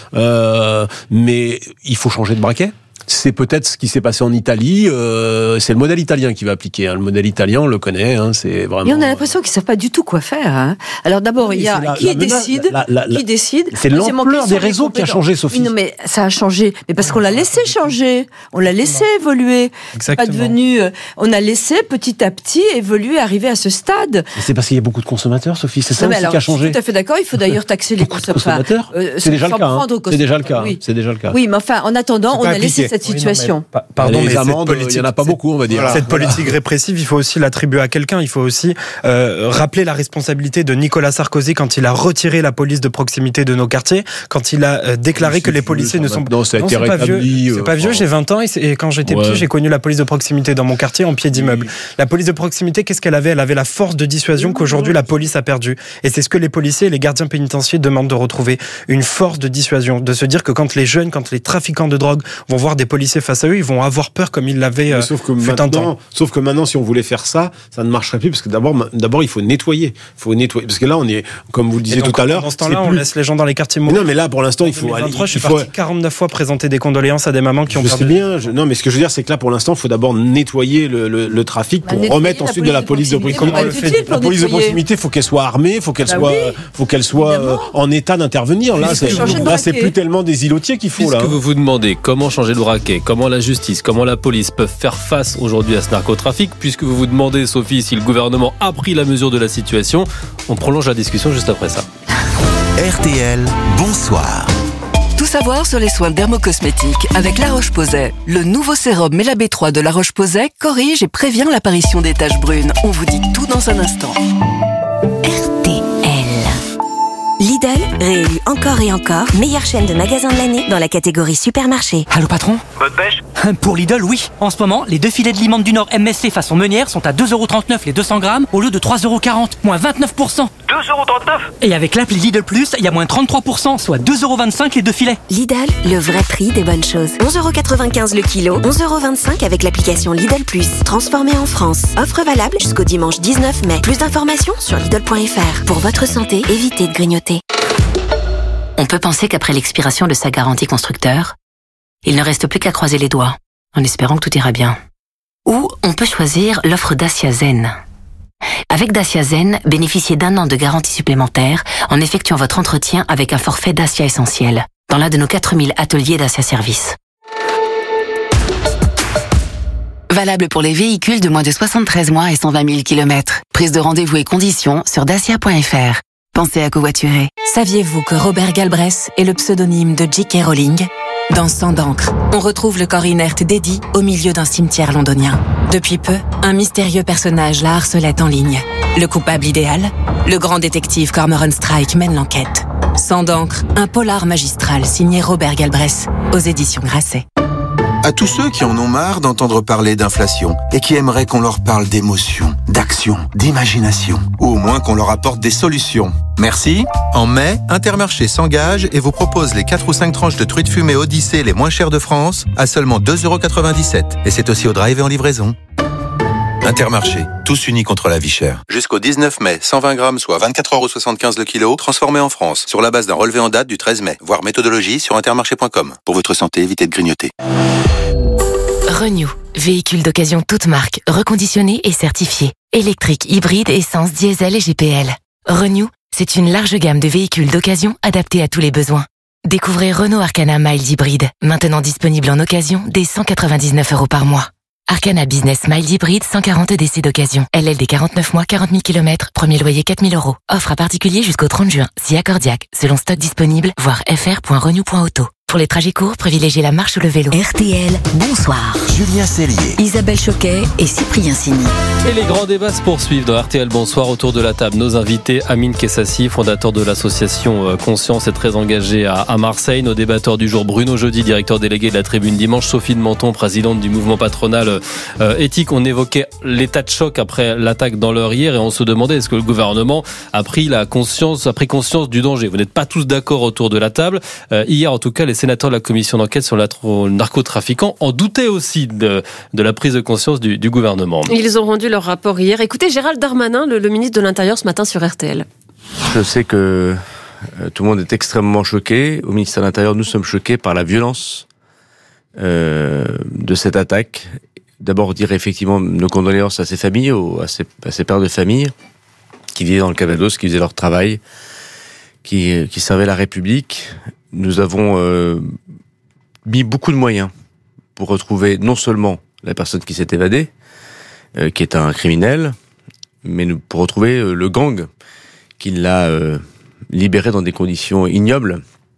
Euh, mais il faut changer de braquet. C'est peut-être ce qui s'est passé en Italie. Euh, c'est le modèle italien qui va appliquer. Hein. Le modèle italien, on le connaît. Hein, c'est vraiment. Et on a l'impression qu'ils ne savent pas du tout quoi faire. Hein. Alors d'abord, oui, il y a la, qui la décide, la, la, la, qui décide. C'est l'ampleur des réseaux qui a changé, Sophie. Oui, non, mais ça a changé. Mais parce qu'on l'a laissé changer, on l'a laissé évoluer. C'est pas devenu. On a laissé petit à petit évoluer, arriver à ce stade. Mais c'est parce qu'il y a beaucoup de consommateurs, Sophie. C'est ça non, aussi alors, qui a changé. Je suis tout à fait d'accord. Il faut d'ailleurs taxer les consommateurs. Euh, c'est, déjà le cas, hein. c'est déjà le cas. Oui. C'est déjà le cas. Oui, mais enfin, en attendant, on a laissé cette situation. Pardon, les amendes, il n'y en a pas beaucoup, on va dire. Cette politique répressive, il faut aussi l'attribuer à quelqu'un. Il faut aussi euh, rappeler la responsabilité de Nicolas Sarkozy quand il a retiré la police de proximité de nos quartiers, quand il a euh, déclaré que les policiers ne sont non, ça a non, été c'est pas vieux. Euh, c'est pas vieux. J'ai vingt ans et, et quand j'étais ouais. petit, j'ai connu la police de proximité dans mon quartier en pied d'immeuble. La police de proximité, qu'est-ce qu'elle avait ? Elle avait la force de dissuasion qu'aujourd'hui la police a perdue. Et c'est ce que les policiers et les gardiens pénitentiaires demandent de retrouver, une force de dissuasion, de se dire que quand les jeunes, quand les trafiquants de drogue vont voir des policiers face à eux, ils vont avoir peur comme ils l'avaient euh, sauf que fait maintenant, un temps. Sauf que maintenant, si on voulait faire ça, ça ne marcherait plus parce que d'abord, d'abord, il faut nettoyer. Il faut nettoyer parce que là, on est, comme vous le disiez donc, tout à l'heure, dans ce temps-là, on plus... laisse les gens dans les quartiers mourir. Non, mais là, pour l'instant, il faut. En deux mille vingt-trois, aller, je suis faut... parti quarante-neuf fois présenter des condoléances à des mamans qui ont je perdu. sais bien. Je... Non, mais ce que je veux dire, c'est que là, pour l'instant, il faut d'abord nettoyer le, le, le trafic pour bah, remettre ensuite de la police de proximité. La police de proximité, il faut qu'elle soit armée, il faut qu'elle bah soit, oui. faut qu'elle soit euh, en état d'intervenir. Là, c'est, là, c'est plus tellement des îlotiers qu'il faut. Puisque là. vous vous demandez comment changer de braquet, comment la justice, comment la police peuvent faire face aujourd'hui à ce narcotrafic, puisque vous vous demandez, Sophie, si le gouvernement a pris la mesure de la situation, on prolonge la discussion juste après ça. R T L, bonsoir. Tout savoir sur les soins dermocosmétiques avec La Roche-Posay. Le nouveau sérum Mela B trois de La Roche-Posay corrige et prévient l'apparition des taches brunes. On vous dit tout dans un instant. R T L. Lidl, réélu encore et encore, meilleure chaîne de magasins de l'année dans la catégorie supermarché. Allô patron ? Bonne pêche ? Pour Lidl, oui. En ce moment, les deux filets de limande du Nord M S C façon meunière sont à deux euros trente-neuf les deux cents grammes au lieu de trois euros quarante, moins vingt-neuf pour cent. deux euros trente-neuf ? Et avec l'appli Lidl Plus, il y a moins trente-trois pour cent, soit deux euros vingt-cinq les deux filets. Lidl, le vrai prix des bonnes choses. onze euros quatre-vingt-quinze le kilo, onze euros vingt-cinq avec l'application Lidl Plus. Transformé en France. Offre valable jusqu'au dimanche dix-neuf mai. Plus d'informations sur Lidl point F R. Pour votre santé, évitez de grignoter. On peut penser qu'après l'expiration de sa garantie constructeur, il ne reste plus qu'à croiser les doigts, en espérant que tout ira bien. Ou on peut choisir l'offre Dacia Zen. Avec Dacia Zen, bénéficiez d'un an de garantie supplémentaire en effectuant votre entretien avec un forfait Dacia Essentiel, dans l'un de nos quatre mille ateliers Dacia Service. Valable pour les véhicules de moins de soixante-treize mois et cent vingt mille kilomètres. Prise de rendez-vous et conditions sur dacia point F R. Pensez à covoiturer. Saviez-vous que Robert Galbraith est le pseudonyme de J K Rowling ? Dans Sang d'encre, on retrouve le corps inerte d'Eddie au milieu d'un cimetière londonien. Depuis peu, un mystérieux personnage la harcelait en ligne. Le coupable idéal ? Le grand détective Cormoran Strike mène l'enquête. Sang d'encre, un polar magistral signé Robert Galbraith aux éditions Grasset. À tous ceux qui en ont marre d'entendre parler d'inflation et qui aimeraient qu'on leur parle d'émotion, d'action, d'imagination, ou au moins qu'on leur apporte des solutions. Merci. En mai, Intermarché s'engage et vous propose les quatre ou cinq tranches de truites fumées Odyssée les moins chères de France à seulement deux euros quatre-vingt-dix-sept. Et c'est aussi au drive et en livraison. Intermarché, tous unis contre la vie chère. Jusqu'au dix-neuf mai, cent vingt grammes, soit vingt-quatre euros soixante-quinze le kilo, transformé en France, sur la base d'un relevé en date du treize mai. Voir méthodologie sur intermarché point com. Pour votre santé, évitez de grignoter. Renew, véhicule d'occasion toute marque, reconditionné et certifié. Électrique, hybride, essence, diesel et G P L. Renew, c'est une large gamme de véhicules d'occasion adaptés à tous les besoins. Découvrez Renault Arcana Mild Hybride, maintenant disponible en occasion dès cent quatre-vingt-dix-neuf euros par mois. Arcana Business Mild Hybride, cent quarante E D C d'occasion. L L D quarante-neuf mois, quarante mille kilomètres. Premier loyer quatre mille euros. Offre à particulier jusqu'au trente juin. Si accordiaque. Selon stock disponible, voir f r point renew point auto. Pour les trajets courts, privilégiez la marche ou le vélo. R T L, bonsoir. Julien Cellier, Isabelle Choquet et Cyprien Sini. Et les grands débats se poursuivent dans R T L Bonsoir. Autour de la table, nos invités, Amine Kessassi, fondateur de l'association Conscience et très engagé à, à Marseille. Nos débatteurs du jour, Bruno Jeudi, directeur délégué de la Tribune Dimanche. Sophie de Menton, présidente du mouvement patronal euh, éthique. On évoquait l'état de choc après l'attaque dans l'heure hier et on se demandait est-ce que le gouvernement a pris la conscience, a pris conscience du danger. Vous n'êtes pas tous d'accord autour de la table. Euh, hier, en tout cas, les sénateurs de la commission d'enquête sur le narcotrafiquant en doutaient aussi de, de la prise de conscience du, du gouvernement. Ils ont rendu leur rapport hier. Écoutez Gérald Darmanin, le, le ministre de l'Intérieur, ce matin sur R T L. Je sais que euh, tout le monde est extrêmement choqué. Au ministère de l'Intérieur, nous sommes choqués par la violence euh, de cette attaque. D'abord, dire effectivement nos condoléances à ces familles, aux, à, ces, à ces pères de famille qui vivaient dans le Calvados, qui faisaient leur travail, qui, qui servaient la République. Nous avons euh, mis beaucoup de moyens pour retrouver non seulement la personne qui s'est évadée, euh, qui est un criminel, mais nous, pour retrouver euh, le gang qui l'a euh, libéré dans des conditions ignobles.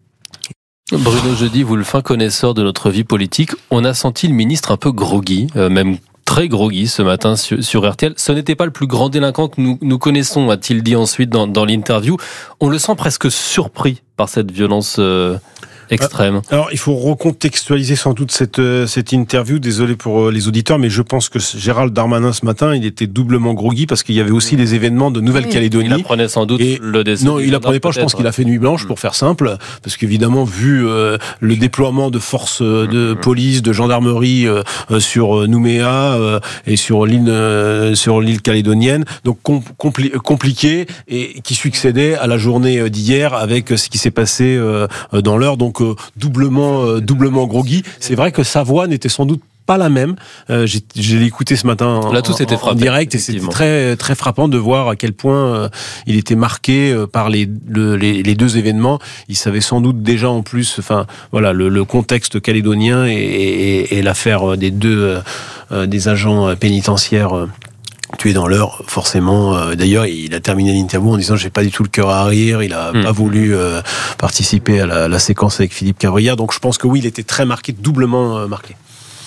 Bruno Jeudi, vous le fin connaisseur de notre vie politique, on a senti le ministre un peu groggy, euh, même très groggy ce matin sur, sur R T L. Ce n'était pas le plus grand délinquant que nous, nous connaissons, a-t-il dit ensuite dans, dans l'interview. On le sent presque surpris par cette violence euh, extrême. Alors, il faut recontextualiser sans doute cette, cette interview. Désolé pour les auditeurs, mais je pense que Gérald Darmanin, ce matin, il était doublement groggy parce qu'il y avait aussi les événements de Nouvelle-Calédonie. Il apprenait sans doute et le décès. Non, il apprenait pas. Je pense qu'il a fait nuit blanche, pour faire simple. Parce qu'évidemment, vu euh, le déploiement de forces de police, de gendarmerie euh, sur Nouméa euh, et sur l'île, euh, sur l'île calédonienne, donc compli- compliqué et qui succédait à la journée d'hier avec ce qui s'est passé euh, dans l'heure. Donc, Euh, doublement, euh, doublement groggy. C'est vrai que sa voix n'était sans doute pas la même. Euh, j'ai, j'ai écouté ce matin en, Là, tout en, en, en direct et c'était très, très frappant de voir à quel point euh, il était marqué euh, par les, le, les, les deux événements. Il savait sans doute déjà en plus, enfin voilà, le, le contexte calédonien et, et, et l'affaire des deux euh, des agents pénitentiaires. Euh, tué dans l'heure, forcément. Euh, d'ailleurs, il a terminé l'interview en disant j'ai pas du tout le cœur à rire. Il a mmh. pas voulu euh, participer à la, la séquence avec Philippe Cavrière. Donc, je pense que oui, il était très marqué, doublement euh, marqué.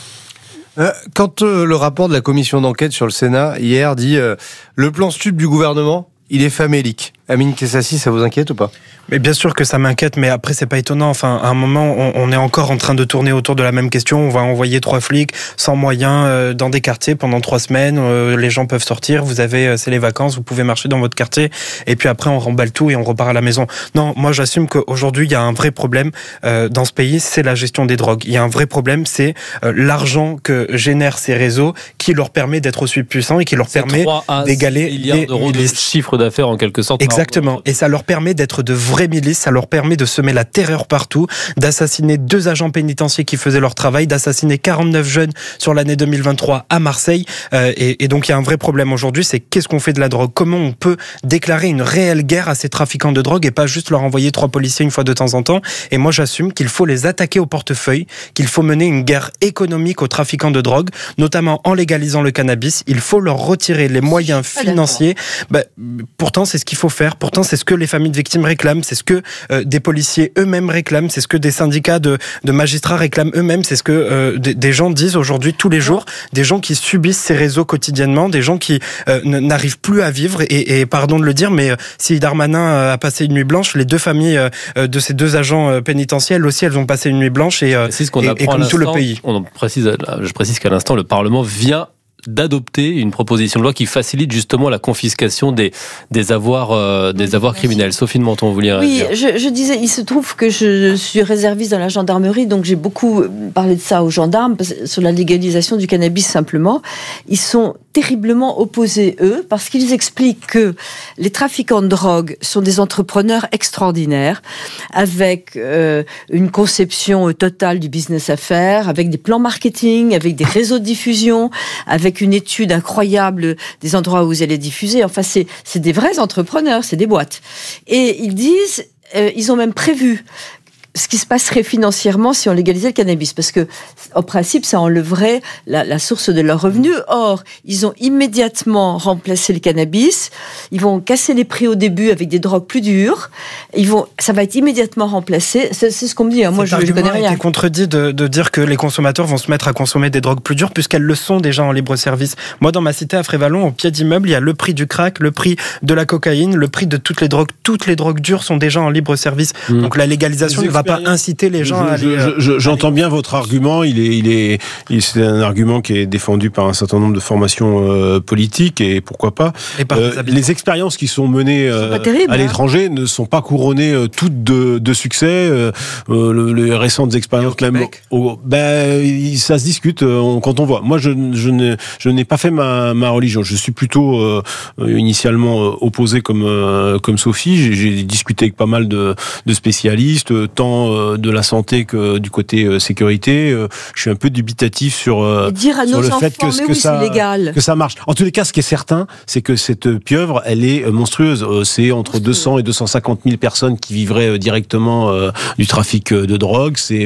Euh, quand euh, le rapport de la commission d'enquête sur le Sénat hier dit euh, le plan stup du gouvernement, il est famélique. Amine Kessassi, ça vous inquiète ou pas ? Mais bien sûr que ça m'inquiète, mais après c'est pas étonnant. Enfin, à un moment, on, on est encore en train de tourner autour de la même question. On va envoyer trois flics sans moyens euh, dans des quartiers pendant trois semaines. Euh, les gens peuvent sortir. Vous avez, euh, c'est les vacances. Vous pouvez marcher dans votre quartier. Et puis après, on remballe tout et on repart à la maison. Non, moi j'assume qu'aujourd'hui il y a un vrai problème euh, dans ce pays, c'est la gestion des drogues. Il y a un vrai problème, c'est euh, l'argent que génèrent ces réseaux qui leur permet d'être aussi puissants et qui leur c'est permet d'égaler des milliards d'euros les... de chiffre d'affaires en quelque sorte. Exactement. Et ça leur permet d'être de vraies milices, ça leur permet de semer la terreur partout, d'assassiner deux agents pénitentiaires qui faisaient leur travail, d'assassiner quarante-neuf jeunes sur l'année deux mille vingt-trois à Marseille. Euh, et, et donc il y a un vrai problème aujourd'hui, c'est qu'est-ce qu'on fait de la drogue ? Comment on peut déclarer une réelle guerre à ces trafiquants de drogue et pas juste leur envoyer trois policiers une fois de temps en temps ? Et moi j'assume qu'il faut les attaquer au portefeuille, qu'il faut mener une guerre économique aux trafiquants de drogue, notamment en légalisant le cannabis. Il faut leur retirer les moyens financiers. Bah, pourtant c'est ce qu'il faut faire. faire. Pourtant, c'est ce que les familles de victimes réclament, c'est ce que euh, des policiers eux-mêmes réclament, c'est ce que des syndicats de, de magistrats réclament eux-mêmes, c'est ce que euh, des, des gens disent aujourd'hui tous les jours, des gens qui subissent ces réseaux quotidiennement, des gens qui euh, n'arrivent plus à vivre. Et, et pardon de le dire, mais euh, si Darmanin a passé une nuit blanche, les deux familles euh, de ces deux agents euh, pénitentiaires aussi, elles ont passé une nuit blanche et, euh, c'est ce qu'on et, apprend et comme à tout le l'instant, pays. On précise, je précise qu'à l'instant, le Parlement vient d'adopter une proposition de loi qui facilite justement la confiscation des, des avoirs, euh, des avoirs criminels. Sophie de Menton, vous vouliez Oui, dire. je, je disais, il se trouve que je suis réserviste dans la gendarmerie, donc j'ai beaucoup parlé de ça aux gendarmes, sur la légalisation du cannabis simplement. Ils sont terriblement opposés, eux, parce qu'ils expliquent que les trafiquants de drogue sont des entrepreneurs extraordinaires, avec euh, une conception totale du business à faire, avec des plans marketing, avec des réseaux de diffusion, avec une étude incroyable des endroits où vous allez diffuser. Enfin, c'est, c'est des vrais entrepreneurs, c'est des boîtes. Et ils disent, euh, ils ont même prévu ce qui se passerait financièrement si on légalisait le cannabis, parce que en principe ça enlèverait la, la source de leurs revenus. Or, ils ont immédiatement remplacé le cannabis, ils vont casser les prix au début avec des drogues plus dures, ils vont, ça va être immédiatement remplacé. C'est, c'est ce qu'on me dit, hein. Moi je ne connais rien. Il a été contredit de, de dire que les consommateurs vont se mettre à consommer des drogues plus dures, puisqu'elles le sont déjà en libre service. Moi, dans ma cité à Frévalon, au pied d'immeuble, il y a le prix du crack, le prix de la cocaïne, le prix de toutes les drogues. Toutes les drogues dures sont déjà en libre service. Mmh. Donc la légalisation ne va pas inciter les gens je, à aller... Je, je, j'entends bien votre argument. Il est, il est, il, c'est un argument qui est défendu par un certain nombre de formations euh, politiques et pourquoi pas. Et par euh, les expériences qui sont menées euh, sont terribles, à l'étranger hein. ne sont pas couronnées euh, toutes de, de succès. Euh, le, les récentes expériences même, au, ben, ça se discute euh, quand on voit. Moi, je, je, ne, je n'ai pas fait ma, ma religion. Je suis plutôt euh, initialement opposé comme, euh, comme Sophie. J'ai, j'ai discuté avec pas mal de, de spécialistes, tant de la santé que du côté sécurité. Je suis un peu dubitatif sur, sur le fait que, que, oui, ça, que ça marche. En tous les cas, ce qui est certain, c'est que cette pieuvre, elle est monstrueuse. C'est entre deux cents et deux cent cinquante mille personnes qui vivraient directement du trafic de drogue. C'est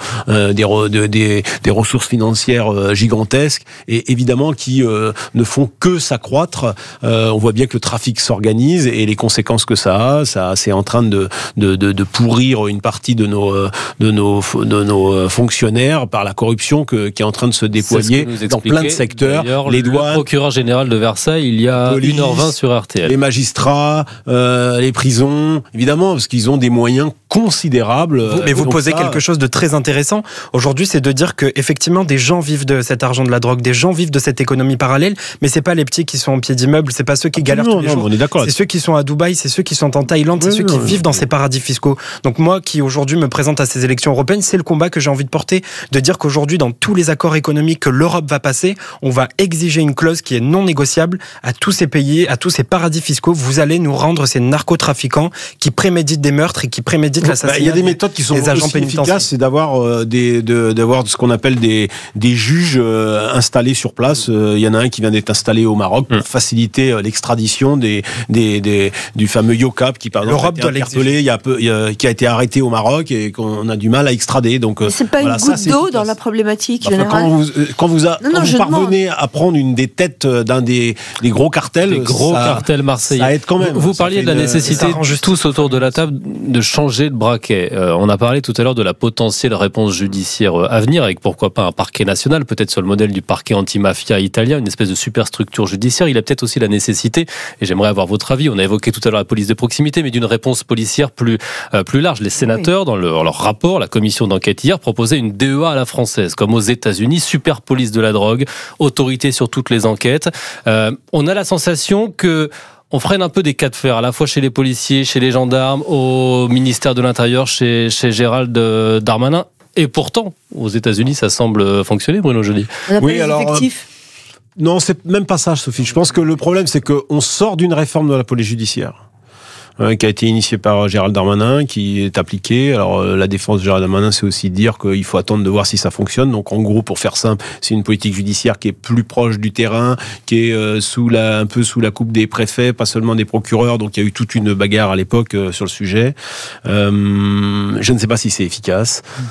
des, des, des ressources financières gigantesques et évidemment qui ne font que s'accroître. On voit bien que le trafic s'organise et les conséquences que ça a, ça c'est en train de, de, de, de pourrir une partie de nos, de nos, de nos fonctionnaires par la corruption que, qui est en train de se déployer dans plein de secteurs. Les douanes, le procureur général de Versailles, il y a police, une heure vingt sur R T L. Les magistrats, euh, les prisons, évidemment, parce qu'ils ont des moyens considérables. Vous, mais vous posez ça, quelque chose de très intéressant. Aujourd'hui, c'est de dire que effectivement, des gens vivent de cet argent de la drogue, des gens vivent de cette économie parallèle, mais c'est pas les petits qui sont au pied d'immeuble, c'est pas ceux qui galèrent non, tous les non, jours. On est d'accord. C'est ceux qui sont à Dubaï, c'est ceux qui sont en Thaïlande, c'est oui, ceux qui non, vivent dans ces paradis fiscaux. Donc moi, qui aujourd'hui me présente à ces élections européennes, c'est le combat que j'ai envie de porter, de dire qu'aujourd'hui, dans tous les accords économiques que l'Europe va passer, on va exiger une clause qui est non négociable à tous ces pays, à tous ces paradis fiscaux. Vous allez nous rendre ces narcotrafiquants qui préméditent des meurtres et qui préméditent l'assassinat. Il y a des méthodes qui sont des agents aussi efficaces, c'est d'avoir euh, des, de, d'avoir ce qu'on appelle des, des juges euh, installés sur place. Euh, il y en a un qui vient d'être installé au Maroc pour mmh. faciliter euh, l'extradition des, des, des, du fameux Yocap qui, par exemple, a été interpellé, il y a peu, il y a, qui a été arrêté au Maroc et qu'on a du mal à extrader. Donc, c'est pas voilà, une goutte ça, d'eau dans la problématique enfin, générale. Quand vous, quand vous, a, non, quand non, vous parvenez demande. à prendre une des têtes d'un des, des gros cartels, des gros ça, cartels marseillais. Ça aide quand même. Vous, vous parliez de la une, nécessité tous autour de la table de changer de braquet. Euh, on a parlé tout à l'heure de la potentielle réponse judiciaire à venir, avec pourquoi pas un parquet national, peut-être sur le modèle du parquet antimafia italien, une espèce de superstructure judiciaire. Il y a peut-être aussi la nécessité, et j'aimerais avoir votre avis, on a évoqué tout à l'heure la police de proximité, mais d'une réponse policière plus, euh, plus large. Les sénateurs, oui. dans, le, dans leur rapport, la commission d'enquête hier, proposaient une D E A à la française, comme aux États-Unis, super police de la drogue, autorité sur toutes les enquêtes. Euh, on a la sensation que on freine un peu des cas de fer, à la fois chez les policiers, chez les gendarmes, au ministère de l'Intérieur, chez, chez Gérald Darmanin. Et pourtant, aux États-Unis, ça semble fonctionner, Bruno Joly. Oui, alors. Effectifs. Euh, non, c'est même pas ça, Sophie. Je pense que le problème, c'est qu'on sort d'une réforme de la police judiciaire. Qui a été initié par Gérald Darmanin, qui est appliqué. Alors, la défense de Gérald Darmanin, c'est aussi de dire qu'il faut attendre de voir si ça fonctionne. Donc, en gros, pour faire simple, c'est une politique judiciaire qui est plus proche du terrain, qui est sous la, un peu sous la coupe des préfets, pas seulement des procureurs. Donc, il y a eu toute une bagarre à l'époque sur le sujet. Euh, je ne sais pas si c'est efficace.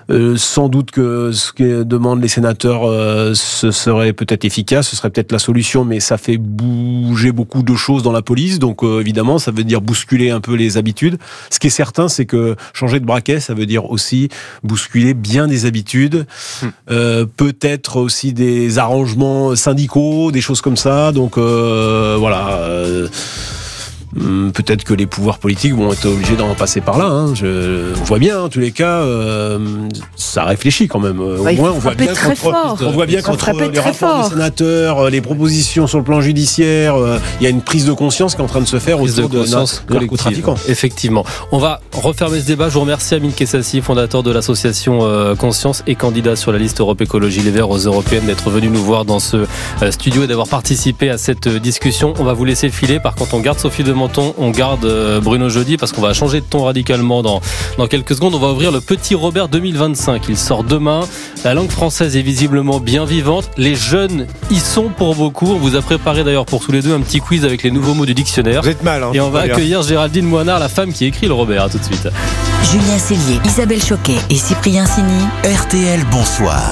Euh, sans doute que ce que demandent les sénateurs, euh, ce serait peut-être efficace, ce serait peut-être la solution, mais ça fait bouger beaucoup de choses dans la police, donc euh, évidemment, ça veut dire bousculer un peu les habitudes. Ce qui est certain, c'est que changer de braquet, ça veut dire aussi bousculer bien des habitudes, hum. euh, peut-être aussi des arrangements syndicaux, des choses comme ça, donc euh, voilà... Euh, Peut-être que les pouvoirs politiques vont être obligés d'en passer par là. Hein. Je, on voit bien, en tous les cas, euh, ça réfléchit quand même. Au bah, moins, on voit bien contre, on voit bien contre les rapports fort. des sénateurs, les propositions sur le plan judiciaire. Euh, il y a une prise de conscience qui est en train de se faire autour de, de, de narcotrafiquants. Effectivement. On va refermer ce débat. Je vous remercie Amine Kessassi, fondateur de l'association euh, Conscience et candidat sur la liste Europe Écologie Les Verts aux Européennes, d'être venu nous voir dans ce euh, studio et d'avoir participé à cette euh, discussion. On va vous laisser filer. Par contre, on garde Sophie de Menton, on garde Bruno Jeudi parce qu'on va changer de ton radicalement dans, dans quelques secondes. On va ouvrir le Petit Robert deux mille vingt-cinq. Il sort demain. La langue française est visiblement bien vivante. Les jeunes y sont pour beaucoup. On vous a préparé d'ailleurs pour tous les deux un petit quiz avec les nouveaux mots du dictionnaire. Vous êtes mal. Hein, Et on va accueillir Géraldine Moinard, la femme qui écrit le Robert. À tout de suite. Julien Cellier, Isabelle Choquet et Cyprien Sini. R T L, bonsoir.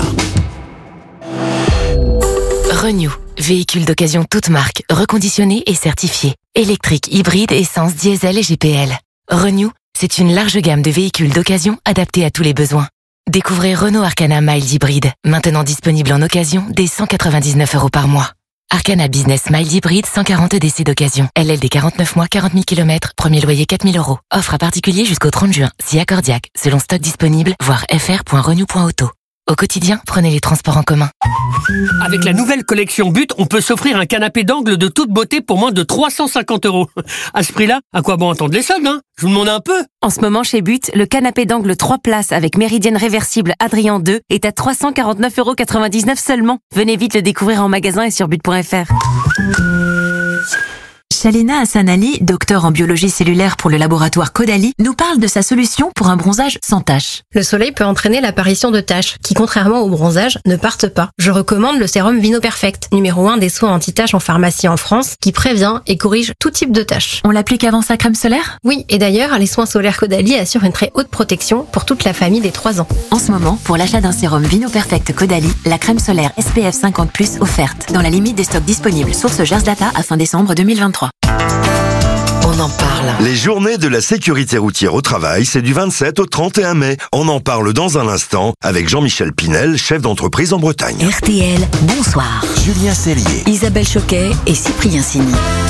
Renew, véhicule d'occasion toute marque, reconditionné et certifié. Électrique, hybride, essence, diesel et G P L. Renew, c'est une large gamme de véhicules d'occasion adaptés à tous les besoins. Découvrez Renault Arcana Mild Hybride, maintenant disponible en occasion dès cent quatre-vingt-dix-neuf euros par mois. Arcana Business Mild Hybride, cent quarante D C d'occasion. L L D quarante-neuf mois, quarante mille kilomètres, premier loyer quatre mille euros. Offre à particulier jusqu'au trente juin, si accordiaque, selon stock disponible, voire f r point renew point auto. Au quotidien, prenez les transports en commun. Avec la nouvelle collection But, on peut s'offrir un canapé d'angle de toute beauté pour moins de trois cent cinquante euros. À ce prix-là, à quoi bon attendre les soldes, hein? Je vous demande un peu. En ce moment, chez But, le canapé d'angle trois places avec méridienne réversible Adrien deux est à trois cent quarante-neuf euros quatre-vingt-dix-neuf seulement. Venez vite le découvrir en magasin et sur but point f r. Shalina Hassanali, docteur en biologie cellulaire pour le laboratoire Caudalie, nous parle de sa solution pour un bronzage sans taches. Le soleil peut entraîner l'apparition de taches, qui contrairement au bronzage, ne partent pas. Je recommande le sérum Vino Perfect, numéro un des soins anti-taches en pharmacie en France, qui prévient et corrige tout type de taches. On l'applique avant sa crème solaire ? Oui, et d'ailleurs, les soins solaires Caudalie assurent une très haute protection pour toute la famille des trois ans. En ce moment, pour l'achat d'un sérum Vino Perfect Caudalie, la crème solaire S P F cinquante plus offerte, dans la limite des stocks disponibles. Source Gers Data à fin décembre deux mille vingt-trois. On en parle. Les journées de la sécurité routière au travail, c'est du vingt-sept au trente et un mai. On en parle dans un instant avec Jean-Michel Pinel, chef d'entreprise en Bretagne. R T L, bonsoir. Julien Cellier, Isabelle Choquet et Cyprien Sini.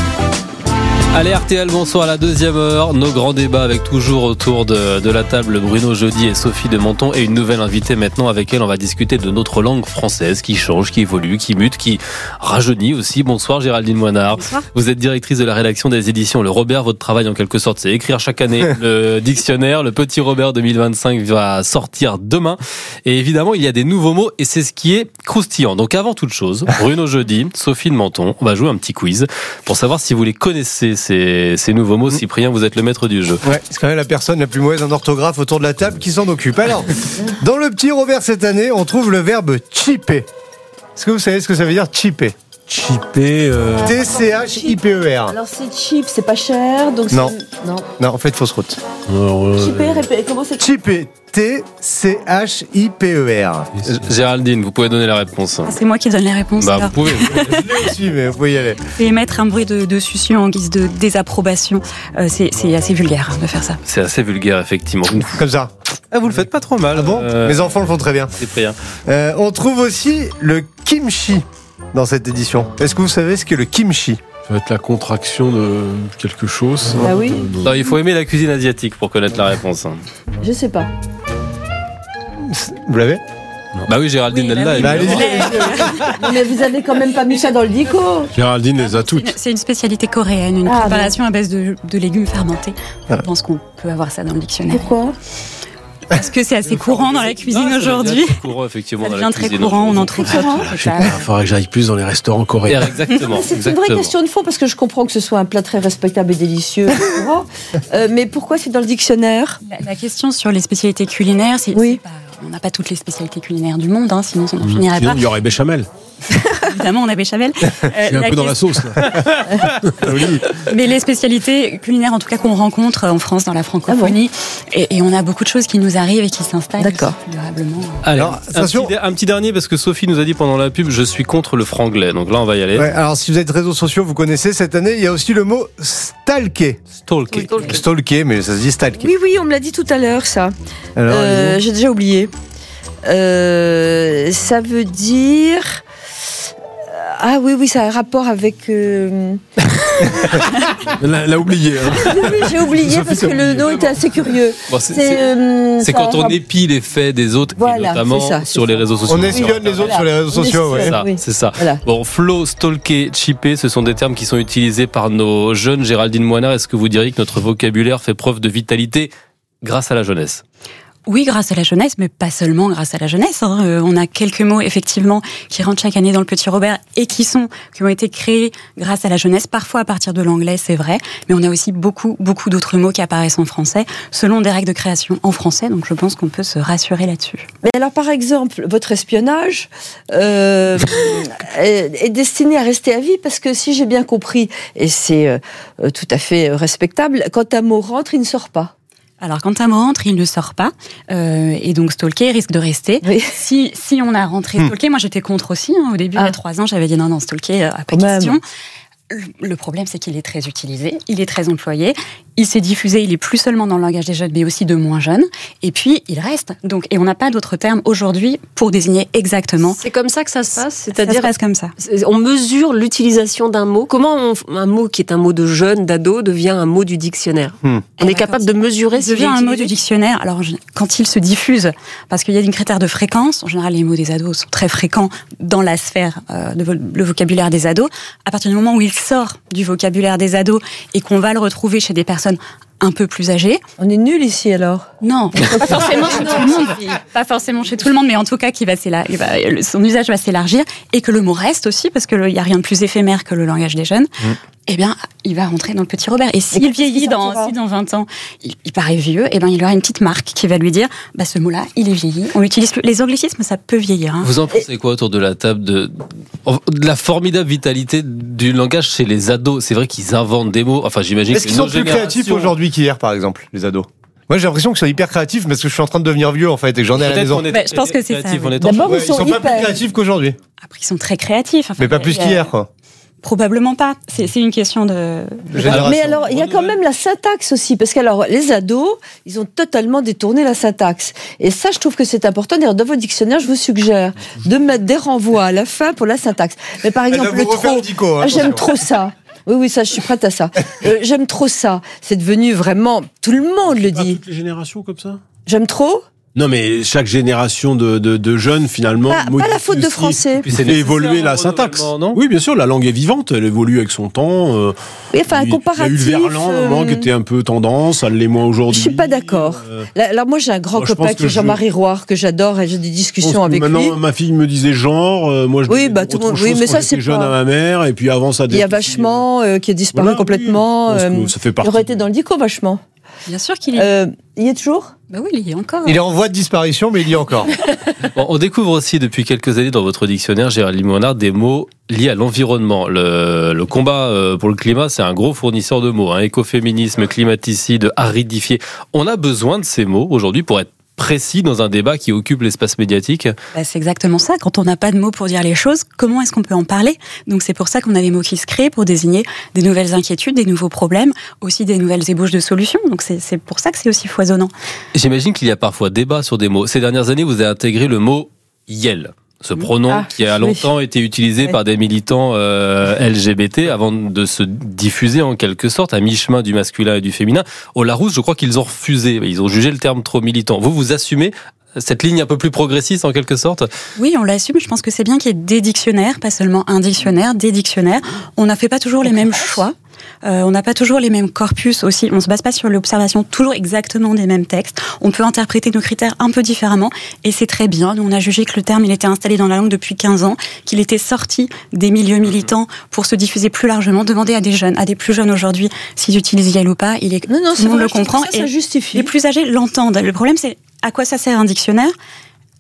Allez R T L, bonsoir à la deuxième heure. Nos grands débats avec toujours autour de, de la table Bruno Jeudi et Sophie de Menton et une nouvelle invitée maintenant avec elle. On va discuter de notre langue française qui change, qui évolue, qui mute, qui rajeunit aussi. Bonsoir Géraldine Moinard. Bonsoir. Vous êtes directrice de la rédaction des éditions Le Robert. Votre travail en quelque sorte, c'est écrire chaque année le dictionnaire. Le Petit Robert deux mille vingt-cinq va sortir demain. Et évidemment, il y a des nouveaux mots et c'est ce qui est croustillant. Donc avant toute chose, Bruno Jeudi, Sophie de Menton, on va jouer un petit quiz pour savoir si vous les connaissez. Ces, ces nouveaux mots. Cyprien, vous êtes le maître du jeu. Ouais, c'est quand même la personne la plus mauvaise en orthographe autour de la table qui s'en occupe. Alors, dans le Petit Robert cette année, on trouve le verbe chipper. Est-ce que vous savez ce que ça veut dire chipper? Chipper. Euh... T C H I P E R. Alors c'est cheap, c'est pas cher, donc non. C'est... non. Non, en fait, fausse route. Euh... Chipper, répé... comment c'est? Chipper. T C H I P E R. Géraldine, vous pouvez donner la réponse. C'est moi qui donne les réponses. Bah, alors. vous pouvez. Je l'ai aussi, mais vous pouvez y aller. Et mettre un bruit de, de succion en guise de désapprobation, euh, c'est, c'est assez vulgaire de faire ça. C'est assez vulgaire, effectivement. Comme ça. Ah, vous le faites pas trop mal. Ah bon euh... Mes enfants le font très bien. C'est très bien. Euh, on trouve aussi le kimchi dans cette édition. Est-ce que vous savez ce qu'est le kimchi? Ça va être la contraction de quelque chose. Ah oui. Non, il faut aimer la cuisine asiatique pour connaître la réponse. Je sais pas. Vous l'avez? Non. Bah oui, Géraldine, oui, elle l'a. oui, Bah, non, mais vous avez quand même pas mis ça dans le dico. Géraldine les a toutes. C'est une, c'est une spécialité coréenne, une ah, préparation non. à base de, de légumes fermentés. Ah. Je pense qu'on peut avoir ça dans le dictionnaire. Pourquoi? Parce que c'est assez courant dans la cuisine ah, aujourd'hui. C'est courant, effectivement. Ça devient très courant, on en trouve ça. Il faudrait que j'aille plus dans les restaurants coréens. Exactement. C'est exactement. une vraie question de fond, parce que je comprends que ce soit un plat très respectable et délicieux. euh, mais pourquoi c'est dans le dictionnaire? la, la question sur les spécialités culinaires, c'est, oui. c'est pas, on n'a pas toutes les spécialités culinaires du monde, hein, sinon on n'en mmh. finirait sinon, pas. Il y aurait béchamel. Évidemment, on a béchamel. Euh, Je suis un peu la dans la sauce, là. Mais les spécialités culinaires, en tout cas, qu'on rencontre en France, dans la francophonie, ah bon et, et on a beaucoup de choses qui nous arrivent et qui s'installent. D'accord. Durablement. Alors, un petit, un petit dernier, parce que Sophie nous a dit pendant la pub, je suis contre le franglais. Donc là, on va y aller. Ouais, alors, si vous êtes réseaux sociaux, vous connaissez, cette année, il y a aussi le mot stalker. Stalker. Stalker, Stalker mais ça se dit stalker. Oui, oui, on me l'a dit tout à l'heure, ça. Alors, euh, j'ai déjà oublié. Euh, ça veut dire... Ah oui, oui, ça a un rapport avec... Euh... Elle l'a oublié. Hein. Oui, oui, j'ai oublié Sophie parce que le nom était assez curieux. Bon, c'est c'est, euh, c'est quand on épie les faits des autres, voilà, et notamment ça, sur ça. les réseaux sociaux. On espionne les autres voilà. sur les réseaux sociaux. Ouais. C'est ça. Oui. C'est ça. Voilà. Bon, flow, stalker, chipper, ce sont des termes qui sont utilisés par nos jeunes. Géraldine Moinard, est-ce que vous diriez que notre vocabulaire fait preuve de vitalité grâce à la jeunesse ? Oui, grâce à la jeunesse, mais pas seulement grâce à la jeunesse. Hein. Euh, on a quelques mots, effectivement, qui rentrent chaque année dans le Petit Robert et qui sont, qui ont été créés grâce à la jeunesse, parfois à partir de l'anglais, c'est vrai, mais on a aussi beaucoup, beaucoup d'autres mots qui apparaissent en français, selon des règles de création en français, donc je pense qu'on peut se rassurer là-dessus. Mais alors, par exemple, votre espionnage euh, est, est destiné à rester à vie, parce que si j'ai bien compris, et c'est euh, tout à fait respectable, quand un mot rentre, il ne sort pas. Alors, quand un mot rentre, il ne sort pas. Euh, et donc, stalker risque de rester. Oui. Si, si on a rentré stalker, mmh. moi j'étais contre aussi. Hein, au début, ah. il y a trois ans, j'avais dit non, non, stalker, euh, pas question. Même. Le problème, c'est qu'il est très utilisé, il est très employé, il s'est diffusé, il est plus seulement dans le langage des jeunes, mais aussi de moins jeunes, et puis il reste. Donc, et on n'a pas d'autre terme aujourd'hui pour désigner exactement. C'est comme ça que ça se passe, c'est-à-dire ça se passe comme ça. On mesure l'utilisation d'un mot. Comment on, un mot qui est un mot de jeune, d'ado, devient un mot du dictionnaire hmm. On est capable de mesurer. Il devient un mot du dictionnaire. Alors, quand il se diffuse, parce qu'il y a des critères de fréquence. En général, les mots des ados sont très fréquents dans la sphère euh, de le vocabulaire des ados. À partir du moment où il sort du vocabulaire des ados et qu'on va le retrouver chez des personnes un peu plus âgées. On est nuls ici alors. Non, pas forcément chez tout le monde. Pas forcément chez tout le monde, mais en tout cas, qui va s'élargir, son usage va s'élargir et que le mot reste aussi, parce qu'il n'y a rien de plus éphémère que le langage des jeunes. Mmh. Eh bien, il va rentrer dans le Petit Robert. Et s'il vieillit dans, si dans vingt ans, il, il paraît vieux, eh ben, il aura une petite marque qui va lui dire, bah, ce mot-là, il est vieilli. On l'utilise plus. Les anglicismes, ça peut vieillir. Hein. Vous en pensez quoi autour de la table de, de la formidable vitalité du langage chez les ados? C'est vrai qu'ils inventent des mots. Enfin, j'imagine. Est-ce qu'ils sont plus créatifs aujourd'hui qu'hier, par exemple, les ados? Moi, j'ai l'impression qu'ils sont hyper créatifs parce que je suis en train de devenir vieux, en fait, et que j'en ai à la maison. Bah, je pense que c'est ça. Oui. D'abord, ouais, ils sont, ils sont hyper... pas plus créatifs qu'aujourd'hui. Après, ils sont très créatifs. Enfin, mais pas plus qu'hier, quoi. Probablement pas. C'est, c'est une question de... Alors, mais alors, il y a quand même la syntaxe aussi, parce que alors, les ados, ils ont totalement détourné la syntaxe. Et ça, je trouve que c'est important. D'ailleurs, dans vos dictionnaires, je vous suggère de mettre des renvois à la fin pour la syntaxe. Mais par exemple, le trop, dico, hein, j'aime trop ça. Oui, oui, ça, je suis prête à ça. Euh, j'aime trop ça. C'est devenu vraiment... Tout le monde le dit. Toutes les générations comme ça? J'aime trop? Non, mais chaque génération de, de, de jeunes, finalement... Pas, pas la faute de français. Fait évoluer la syntaxe. Non, oui, bien sûr, la langue est vivante, elle évolue avec son temps. Euh, oui, enfin, un comparatif... Il y a eu le verlan, un moment, euh... qui était un peu tendance, ça l'est moins aujourd'hui. Je suis pas d'accord. Euh... Là, là, moi, j'ai un grand moi, copain qui est Jean-Marie je... Roire, que j'adore, et j'ai des discussions avec maintenant, lui. Maintenant, ma fille me disait genre, euh, moi, je oui, bah, tout le monde... Oui, mais ça, c'est jeune pas... à ma mère, et puis avant, ça... Il y a Vachement, euh, qui a disparu voilà, complètement. Oui, euh, ça fait partie. Il aurait été dans le dico, Vachement. Bien sûr qu'il y est. Euh, il y est toujours? Bah oui, il y est encore. Il est en voie de disparition, mais il y est encore. Bon, on découvre aussi depuis quelques années dans votre dictionnaire, Géraldine Moinard, des mots liés à l'environnement. Le, le combat pour le climat, c'est un gros fournisseur de mots. Hein. Écoféminisme, climaticide, aridifié. On a besoin de ces mots aujourd'hui pour être précis dans un débat qui occupe l'espace médiatique. Bah, c'est exactement ça. Quand on n'a pas de mots pour dire les choses, comment est-ce qu'on peut en parler? Donc c'est pour ça qu'on a des mots qui se créent pour désigner des nouvelles inquiétudes, des nouveaux problèmes, aussi des nouvelles ébauches de solutions. Donc c'est, c'est pour ça que c'est aussi foisonnant. J'imagine qu'il y a parfois débat sur des mots. Ces dernières années, vous avez intégré le mot « yel ». Ce pronom ah, qui a longtemps oui. été utilisé oui. par des militants euh, L G B T avant de se diffuser en quelque sorte à mi-chemin du masculin et du féminin. Au Larousse, je crois qu'ils ont refusé. Ils ont jugé le terme trop militant. Vous, vous assumez cette ligne un peu plus progressiste en quelque sorte? Oui, on l'assume. Je pense que c'est bien qu'il y ait des dictionnaires, pas seulement un dictionnaire, des dictionnaires. On n'a fait pas toujours les mêmes choix. Euh, on n'a pas toujours les mêmes corpus aussi. On ne se base pas sur l'observation toujours exactement des mêmes textes. On peut interpréter nos critères un peu différemment et c'est très bien. Nous, on a jugé que le terme il était installé dans la langue depuis quinze ans, qu'il était sorti des milieux militants pour se diffuser plus largement. Demander à des jeunes, à des plus jeunes aujourd'hui, s'ils utilisent yel ou pas, il est... non, non, tout le monde le comprend. Ça, ça justifie. Les plus âgés l'entendent. Le problème, c'est à quoi ça sert un dictionnaire?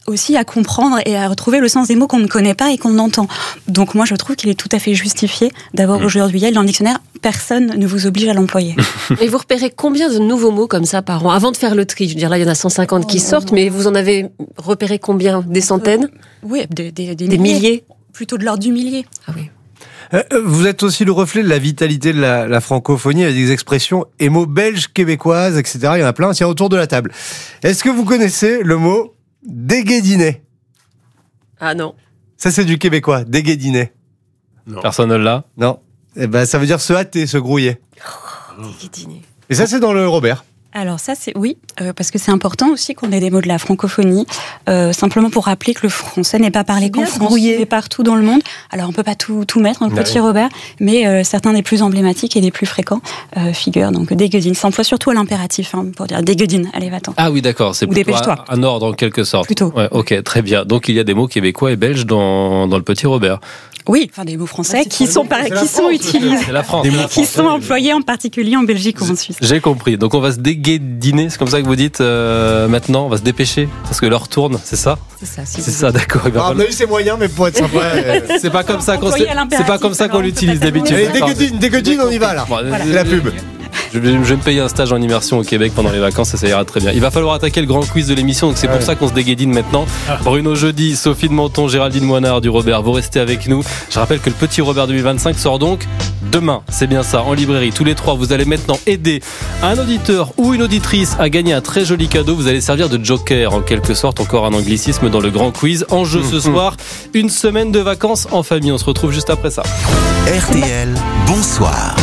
aussi à comprendre et à retrouver le sens des mots qu'on ne connaît pas et qu'on entend. Donc moi, je trouve qu'il est tout à fait justifié d'avoir mmh. aujourd'hui Yel dans le dictionnaire. Personne ne vous oblige à l'employer. Et vous repérez combien de nouveaux mots comme ça par an? Avant de faire le tri, je veux dire, là, il y en a cent cinquante qui sortent, mais vous en avez repéré combien? Des centaines? Oui, des, des, des, des milliers. milliers. Plutôt de l'ordre du millier. Ah oui. Vous êtes aussi le reflet de la vitalité de la, la francophonie avec des expressions et mots belges, québécoises, et cetera. Il y en a plein, tiens, autour de la table. Est-ce que vous connaissez le mot déguédiné? Ah non. Ça, c'est du québécois, déguédiné. Non. Personne ne l'a? Non. Eh ben, ça veut dire se hâter, se grouiller. Oh, déguédiné. Et ça, c'est dans le Robert. Alors ça, c'est oui, euh, parce que c'est important aussi qu'on ait des mots de la francophonie, euh, simplement pour rappeler que le français n'est pas parlé qu'en France, mais partout dans le monde. Alors on peut pas tout, tout mettre dans le petit Robert, mais euh, certains des plus emblématiques et des plus fréquents euh, figurent. Donc dégueudine, s'emploie surtout à l'impératif, hein, pour dire dégueudine, allez va-t'en. Ah oui, d'accord, c'est Ou dépêche-toi. Un ordre en quelque sorte. Plutôt. Ouais, ok, très bien. Donc il y a des mots québécois et belges dans, dans le petit Robert. Oui, enfin des mots français ah, qui sont, par... qui sont utilisés, c'est la France, qui la France. sont employés en particulier en Belgique ou en Suisse. J'ai compris. Donc on va se déguédiner, c'est comme ça que vous dites euh, maintenant, on va se dépêcher parce que l'heure tourne, c'est ça? C'est ça. Si c'est ça, d'accord. Ah, on a eu ses moyens, mais pour être sympa, c'est pas comme ça qu'on c'est pas comme ça qu'on l'utilise d'habitude. Dégueudine, dégueudine, on y va là. Voilà. C'est la pub. Je vais, je vais me payer un stage en immersion au Québec pendant les vacances et ça ira très bien. Il va falloir attaquer le grand quiz de l'émission, donc c'est ouais. pour ça qu'on se déguédine maintenant. Ah. Bruno Jeudi, Sophie de Menton, Géraldine Moinard du Robert, vous restez avec nous. Je rappelle que le petit Robert deux mille vingt-cinq sort donc demain, c'est bien ça, en librairie. Tous les trois, vous allez maintenant aider un auditeur ou une auditrice à gagner un très joli cadeau. Vous allez servir de joker, en quelque sorte, encore un anglicisme dans le grand quiz. En jeu ce soir, une semaine de vacances en famille. On se retrouve juste après ça. R T L, bonsoir.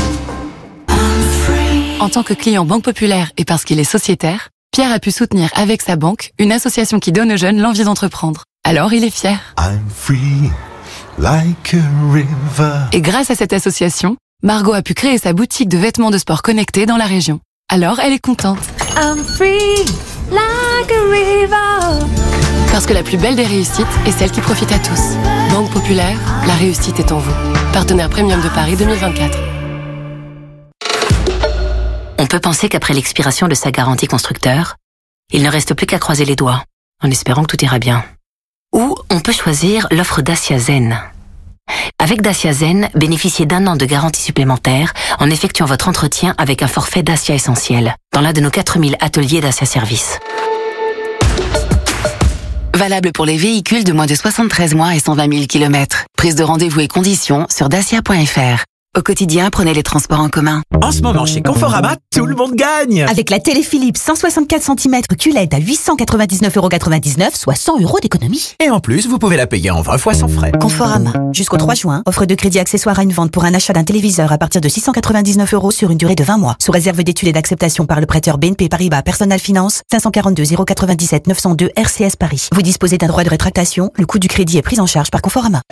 En tant que client Banque Populaire et parce qu'il est sociétaire, Pierre a pu soutenir avec sa banque une association qui donne aux jeunes l'envie d'entreprendre. Alors il est fier. I'm free, like a river. Et grâce à cette association, Margot a pu créer sa boutique de vêtements de sport connectés dans la région. Alors elle est contente. I'm free, like a river. Parce que la plus belle des réussites est celle qui profite à tous. Banque Populaire, la réussite est en vous. Partenaire Premium de Paris deux mille vingt-quatre. On peut penser qu'après l'expiration de sa garantie constructeur, il ne reste plus qu'à croiser les doigts, en espérant que tout ira bien. Ou on peut choisir l'offre Dacia Zen. Avec Dacia Zen, bénéficiez d'un an de garantie supplémentaire en effectuant votre entretien avec un forfait Dacia Essentiel, dans l'un de nos quatre mille ateliers Dacia Service. Valable pour les véhicules de moins de soixante-treize mois et cent vingt mille kilomètres. Prise de rendez-vous et conditions sur dacia point f r. Au quotidien, prenez les transports en commun. En ce moment, chez Conforama, tout le monde gagne. Avec la télé Philips cent soixante-quatre centimètres Q L E D à huit cent quatre-vingt-dix-neuf euros quatre-vingt-dix-neuf, soit cent euros d'économie. Et en plus, vous pouvez la payer en vingt fois sans frais. Conforama. Jusqu'au trois juin, offre de crédit accessoire à une vente pour un achat d'un téléviseur à partir de six cent quatre-vingt-dix-neuf euros sur une durée de vingt mois. Sous réserve d'études et d'acceptation par le prêteur B N P Paribas Personal Finance, cinq cent quarante-deux zéro quatre-vingt-dix-sept neuf cent deux R C S Paris. Vous disposez d'un droit de rétractation. Le coût du crédit est pris en charge par Conforama.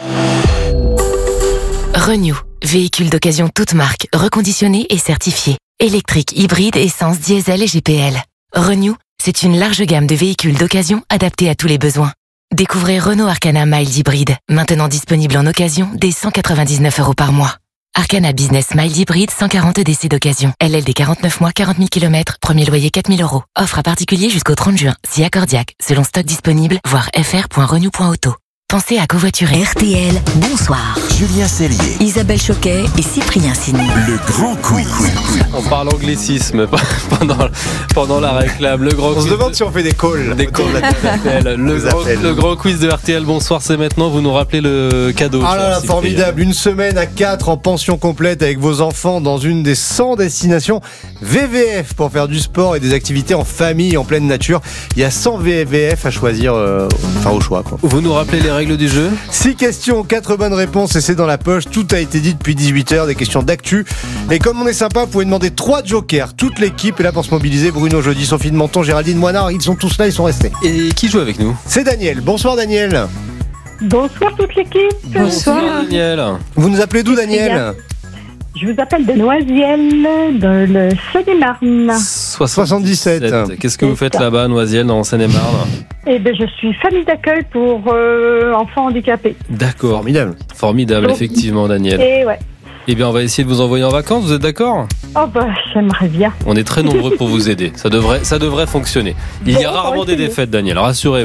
Renew, véhicule d'occasion toute marque, reconditionné et certifié. Électrique, hybride, essence, diesel et G P L. Renew, c'est une large gamme de véhicules d'occasion adaptés à tous les besoins. Découvrez Renault Arcana Mild Hybride, maintenant disponible en occasion dès cent quatre-vingt-dix-neuf euros par mois. Arcana Business Mild Hybride, cent quarante D C d'occasion. L L D quarante-neuf mois, quarante mille kilomètres, premier loyer quatre mille euros. Offre à particulier jusqu'au trente juin, si accordiaque, selon stock disponible, voir f r point renew point auto. Pensez à covoiturer. R T L, bonsoir. Julien Cellier, Isabelle Choquet et Cyprien Sini. Le grand quiz. On parle anglicisme pendant, pendant la réclame. Le grand on quiz se demande de... si on fait des calls. Des calls. Le, grand, le grand quiz de R T L, bonsoir, c'est maintenant. Vous nous rappelez le cadeau. Ah là là, formidable. Une semaine à quatre en pension complète avec vos enfants dans une des cent destinations V V F pour faire du sport et des activités en famille, en pleine nature. Il y a cent V V F à choisir, euh, enfin au choix, quoi. Vous nous rappelez les règles du jeu? six questions, quatre bonnes réponses et c'est dans la poche. Tout a été dit depuis dix-huit heures, des questions d'actu. Et comme on est sympa, vous pouvez demander trois jokers. Toute l'équipe est là pour se mobiliser. Bruno Jeudi, Sophie de Menton, Géraldine Moinard, ils sont tous là, ils sont restés. Et qui joue avec nous? C'est Daniel. Bonsoir Daniel. Bonsoir toute l'équipe. Bonsoir, Bonsoir Daniel. Vous nous appelez d'où Daniel? Je vous appelle de Noisiel, dans le Seine-et-Marne. soixante-dix-sept. Qu'est-ce que vous faites là-bas, Noisiel, dans Seine-et-Marne? Eh bien, je suis famille d'accueil pour euh, enfants handicapés. D'accord. Formidable. Formidable, Donc, effectivement, Daniel. Et ouais. Eh bien, on va essayer de vous envoyer en vacances, vous êtes d'accord? Oh bah, j'aimerais bien. On est très nombreux pour vous aider. Ça devrait, ça devrait fonctionner. Il bon, y a rarement des défaites, Daniel, rassurez-vous.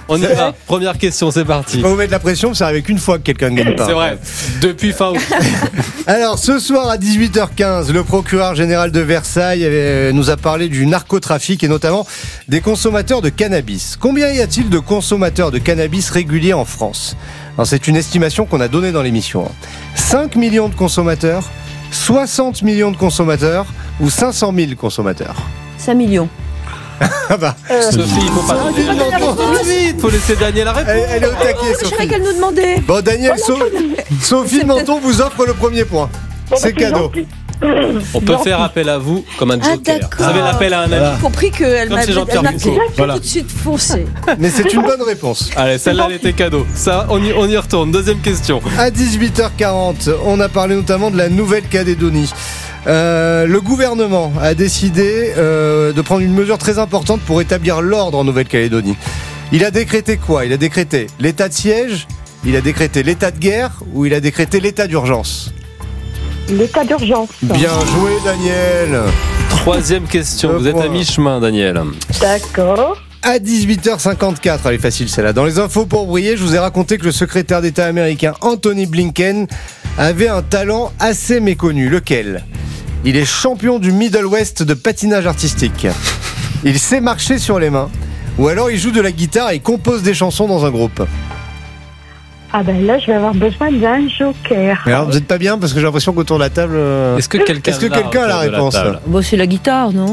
On y va. Première question, c'est parti. Je vais vous mettre la pression, ça arrive qu'une fois que quelqu'un ne gagne pas. C'est vrai. Depuis fin août. Alors, ce soir à dix-huit heures quinze, le procureur général de Versailles avait, nous a parlé du narcotrafic et notamment des consommateurs de cannabis. Combien y a-t-il de consommateurs de cannabis réguliers en France ? Alors, c'est une estimation qu'on a donnée dans l'émission. cinq millions de consommateurs, soixante millions de consommateurs ou cinq cent mille consommateurs ? cinq millions. Ah bah, Euh, Sophie, il faut pas trop vite. Il faut laisser Daniel la réponse. Elle, elle est au taquet, Je Sophie. savais qu'elle nous demandait. Bon, Daniel, So- Sophie Menton vous offre le premier point. C'est cadeau. On peut faire appel à vous comme un Ah, joker. d'accord. Vous avez l'appel à un J'ai ami. compris qu'elle Comme m'a c'est Jean-Pierre elle m'a Foucault. claqué Voilà. tout de suite foncé. Mais c'est une bonne réponse. Allez, celle-là, elle était cadeau. Ça, on y, on y retourne. Deuxième question. À dix-huit heures quarante, on a parlé notamment de la Nouvelle-Calédonie. Euh, le gouvernement a décidé euh, de prendre une mesure très importante pour établir l'ordre en Nouvelle-Calédonie. Il a décrété quoi ? Il a décrété l'état de siège, il a décrété l'état de guerre ou il a décrété l'état d'urgence ? L'état d'urgence. Bien joué, Daniel. Troisième question. Vous êtes à mi-chemin, Daniel. D'accord. À dix-huit heures cinquante-quatre, elle est facile celle-là. Dans les infos pour briller, je vous ai raconté que le secrétaire d'État américain Anthony Blinken avait un talent assez méconnu. Lequel ? Il est champion du Middle West de patinage artistique. Il sait marcher sur les mains. Ou alors il joue de la guitare et il compose des chansons dans un groupe. Ah ben là, je vais avoir besoin d'un joker. Mais alors vous êtes pas bien parce que j'ai l'impression qu'autour de la table... euh, Est-ce que quelqu'un Est-ce que l'a quelqu'un a la autour de la réponse table ? Bon, c'est la guitare, non ?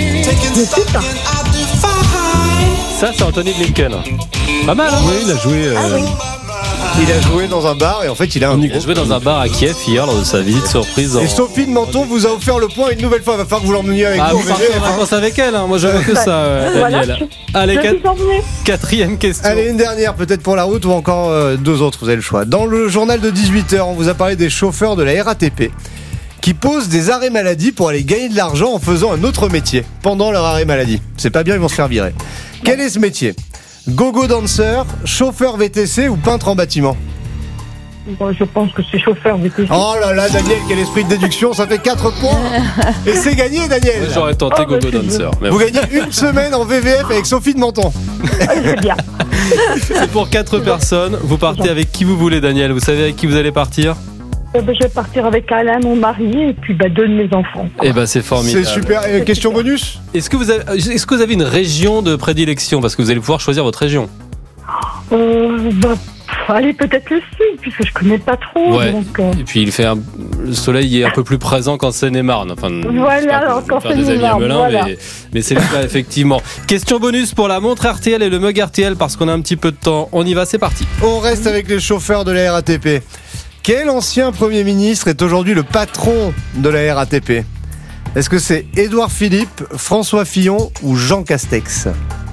Ça, c'est Anthony Blinken. Pas mal, hein ? Oui, il a joué. euh, Il a joué dans un bar et en fait il a un Il a groupe. joué dans un bar à Kiev hier lors de sa visite surprise. En... Et Sophie de Menton vous a offert le point une nouvelle fois. Il va falloir que vous l'emmeniez avec Ah, vous. vous partez en vacances avec elle, hein. Moi je veux que ça, euh, Voilà, Daniel. je- Allez, je quat- vous emmène. quatrième question. Allez, une dernière peut-être pour la route ou encore euh, deux autres, vous avez le choix. Dans le journal de dix-huit heures, on vous a parlé des chauffeurs de la R A T P qui posent des arrêts maladie pour aller gagner de l'argent en faisant un autre métier pendant leur arrêt maladie. C'est pas bien, ils vont se faire virer. Quel est ce métier ? Gogo danseur, chauffeur V T C ou peintre en bâtiment ? Bon, je pense que c'est chauffeur V T C. Oh là là, Daniel, quel esprit de déduction, ça fait quatre points. Et c'est gagné, Daniel. Moi, j'aurais tenté Oh, bah, Gogo c'est Dancer. Mais Vous bon. gagnez une semaine en V V F avec Sophie de Menton. C'est bien. C'est pour quatre personnes. Vous partez avec qui vous voulez, Daniel. Vous savez avec qui vous allez partir ? Eh ben, je vais partir avec Alain, mon mari, et puis bah, deux de mes enfants. Eh ben, c'est formidable. C'est super. Et question bonus ? Est-ce que vous avez, est-ce que vous avez une région de prédilection ? Parce que vous allez pouvoir choisir votre région. Euh, bah, pff, allez, peut-être le sud, puisque je connais pas trop. Ouais. Donc, euh, Et puis il fait un... le soleil est un peu plus présent qu'en Seine-et-Marne. Enfin, Voilà, j'espère que vous alors, qu'en faire des amis à Seine-et-Marne, Melun, voilà. mais, mais c'est le cas effectivement. Question bonus pour la montre R T L et le mug R T L parce qu'on a un petit peu de temps. On y va, c'est parti. On reste avec les chauffeurs de la R A T P. Quel ancien Premier ministre est aujourd'hui le patron de la R A T P ? Est-ce que c'est Édouard Philippe, François Fillon ou Jean Castex ?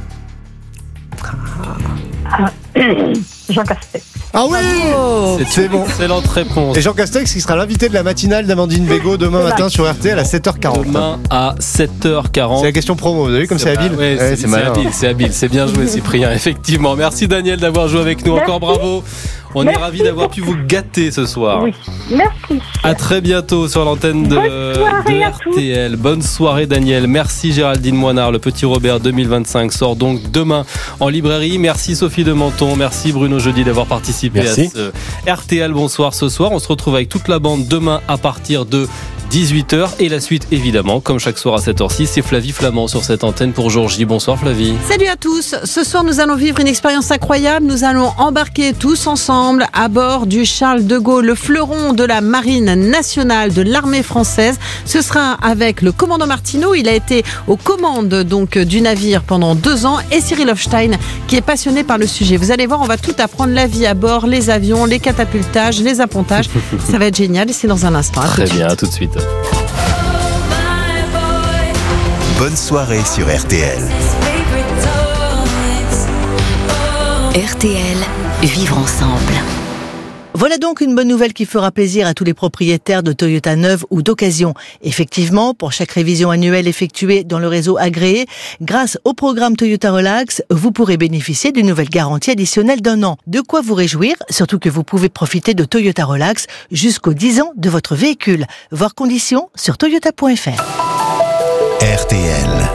ah, Jean Castex. Ah oui, c'est bon. Excellente réponse. Et Jean Castex qui sera l'invité de la matinale d'Amandine Bégaud demain matin sur R T L à sept heures quarante. Demain à sept heures quarante. C'est la question promo, vous avez vu comme c'est habile ? Ouais, Ouais, c'est c'est c'est malin. habile, c'est habile, c'est bien joué Cyprien, effectivement. Merci Daniel d'avoir joué avec nous, encore bravo. On Merci. est ravis d'avoir pu vous gâter ce soir. Oui, merci. À très bientôt sur l'antenne de, Bonne soirée de à R T L. Bonne soirée Daniel. Merci Géraldine Moinard. Le Petit Robert deux mille vingt-cinq sort donc demain en librairie. Merci Sophie de Menton. Merci Bruno Jeudi d'avoir participé Merci. à ce R T L Bonsoir ce soir. On se retrouve avec toute la bande demain à partir de dix-huit heures. Et la suite évidemment, comme chaque soir à cette heure-ci, c'est Flavie Flamand sur cette antenne pour Jour J. Bonsoir Flavie. Salut à tous. Ce soir, nous allons vivre une expérience incroyable. Nous allons embarquer tous ensemble à bord du Charles de Gaulle, le fleuron de la marine nationale de l'armée française. Ce sera avec le commandant Martineau. Il a été aux commandes donc du navire pendant deux ans et Cyril Hofstein qui est passionné par le sujet. Vous allez voir, on va tout apprendre, la vie à bord, les avions, les catapultages, les appontages. Ça va être génial et c'est dans un instant. À tout Très de suite. bien, à tout de suite. Bonne soirée sur R T L. R T L, vivre ensemble. Voilà donc une bonne nouvelle qui fera plaisir à tous les propriétaires de Toyota neuve ou d'occasion. Effectivement, pour chaque révision annuelle effectuée dans le réseau agréé, grâce au programme Toyota Relax, vous pourrez bénéficier d'une nouvelle garantie additionnelle d'un an. De quoi vous réjouir, surtout que vous pouvez profiter de Toyota Relax jusqu'aux dix ans de votre véhicule. Voir conditions sur toyota point f r. R T L.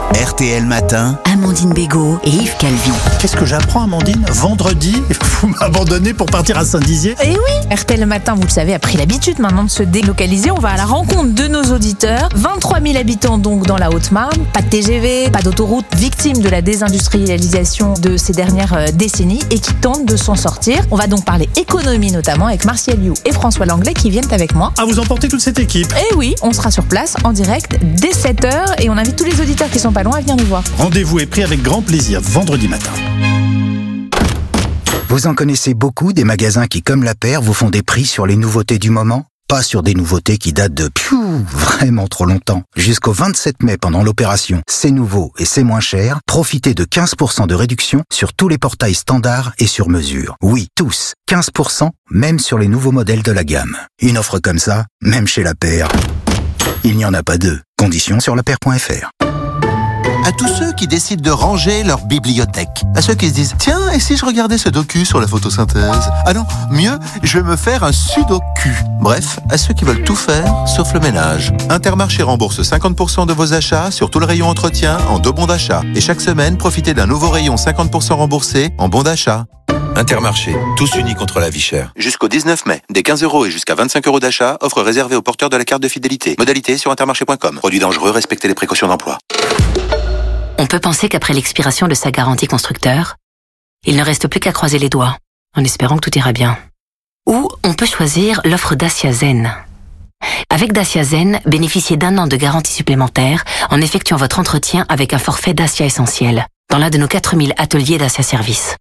R T L Matin, Amandine Bégaud et Yves Calvi. Qu'est-ce que j'apprends, Amandine? Vendredi, vous m'abandonnez pour partir à Saint-Dizier? Eh oui, R T L Matin, vous le savez, a pris l'habitude maintenant de se délocaliser. On va à la rencontre de nos auditeurs. vingt-trois mille habitants donc dans la Haute-Marne. Pas de T G V, pas d'autoroute, victimes de la désindustrialisation de ces dernières décennies et qui tentent de s'en sortir. On va donc parler économie notamment avec Martial You et François Langlais qui viennent avec moi. Ah, vous emportez toute cette équipe? Eh oui, on sera sur place en direct dès sept heures et on invite tous les auditeurs qui sont pas loin à venir nous voir. Rendez-vous est pris avec grand plaisir vendredi matin. Vous en connaissez beaucoup des magasins qui, comme la paire, vous font des prix sur les nouveautés du moment? Pas sur des nouveautés qui datent de piou, vraiment trop longtemps. Jusqu'au vingt-sept mai, pendant l'opération C'est nouveau et c'est moins cher, profitez de quinze pour cent de réduction sur tous les portails standards et sur mesure. Oui, tous, quinze pour cent, même sur les nouveaux modèles de la gamme. Une offre comme ça, même chez la paire, il n'y en a pas deux. Conditions sur la paire point f r. À tous ceux qui décident de ranger leur bibliothèque. À ceux qui se disent, tiens, et si je regardais ce docu sur la photosynthèse? Ah non, mieux, je vais me faire un sudoku. Bref, à ceux qui veulent tout faire, sauf le ménage. Intermarché rembourse cinquante pour cent de vos achats sur tout le rayon entretien en deux bons d'achat. Et chaque semaine, profitez d'un nouveau rayon cinquante pour cent remboursé en bons d'achat. Intermarché, tous unis contre la vie chère. Jusqu'au dix-neuf mai, des quinze euros et jusqu'à vingt-cinq euros d'achat, offre réservée aux porteurs de la carte de fidélité. Modalité sur intermarché point com. Produit dangereux, respectez les précautions d'emploi. On peut penser qu'après l'expiration de sa garantie constructeur, il ne reste plus qu'à croiser les doigts, en espérant que tout ira bien. Ou on peut choisir l'offre Dacia Zen. Avec Dacia Zen, bénéficiez d'un an de garantie supplémentaire en effectuant votre entretien avec un forfait Dacia Essentiel, dans l'un de nos quatre mille ateliers Dacia Service.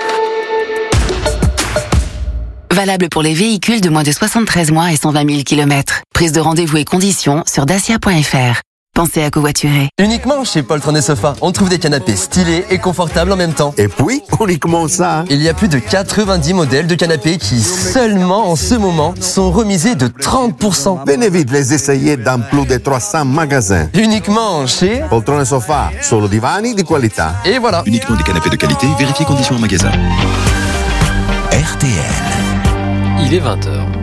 Valable pour les véhicules de moins de soixante-treize mois et cent vingt mille kilomètres. Prise de rendez-vous et conditions sur dacia point f r. Pensez à covoiturer. Uniquement chez Poltron et Sofa, on trouve des canapés stylés et confortables en même temps. Et puis, uniquement ça. Il y a plus de quatre-vingt-dix modèles de canapés qui, seulement en ce moment, sont remisés de trente pour cent. Venez vite les essayer dans plus de trois cents magasins. Uniquement chez Poltron et Sofa, solo divani di qualità. Et voilà. Uniquement des canapés de qualité, vérifiez conditions en magasin. R T L. Il est vingt heures.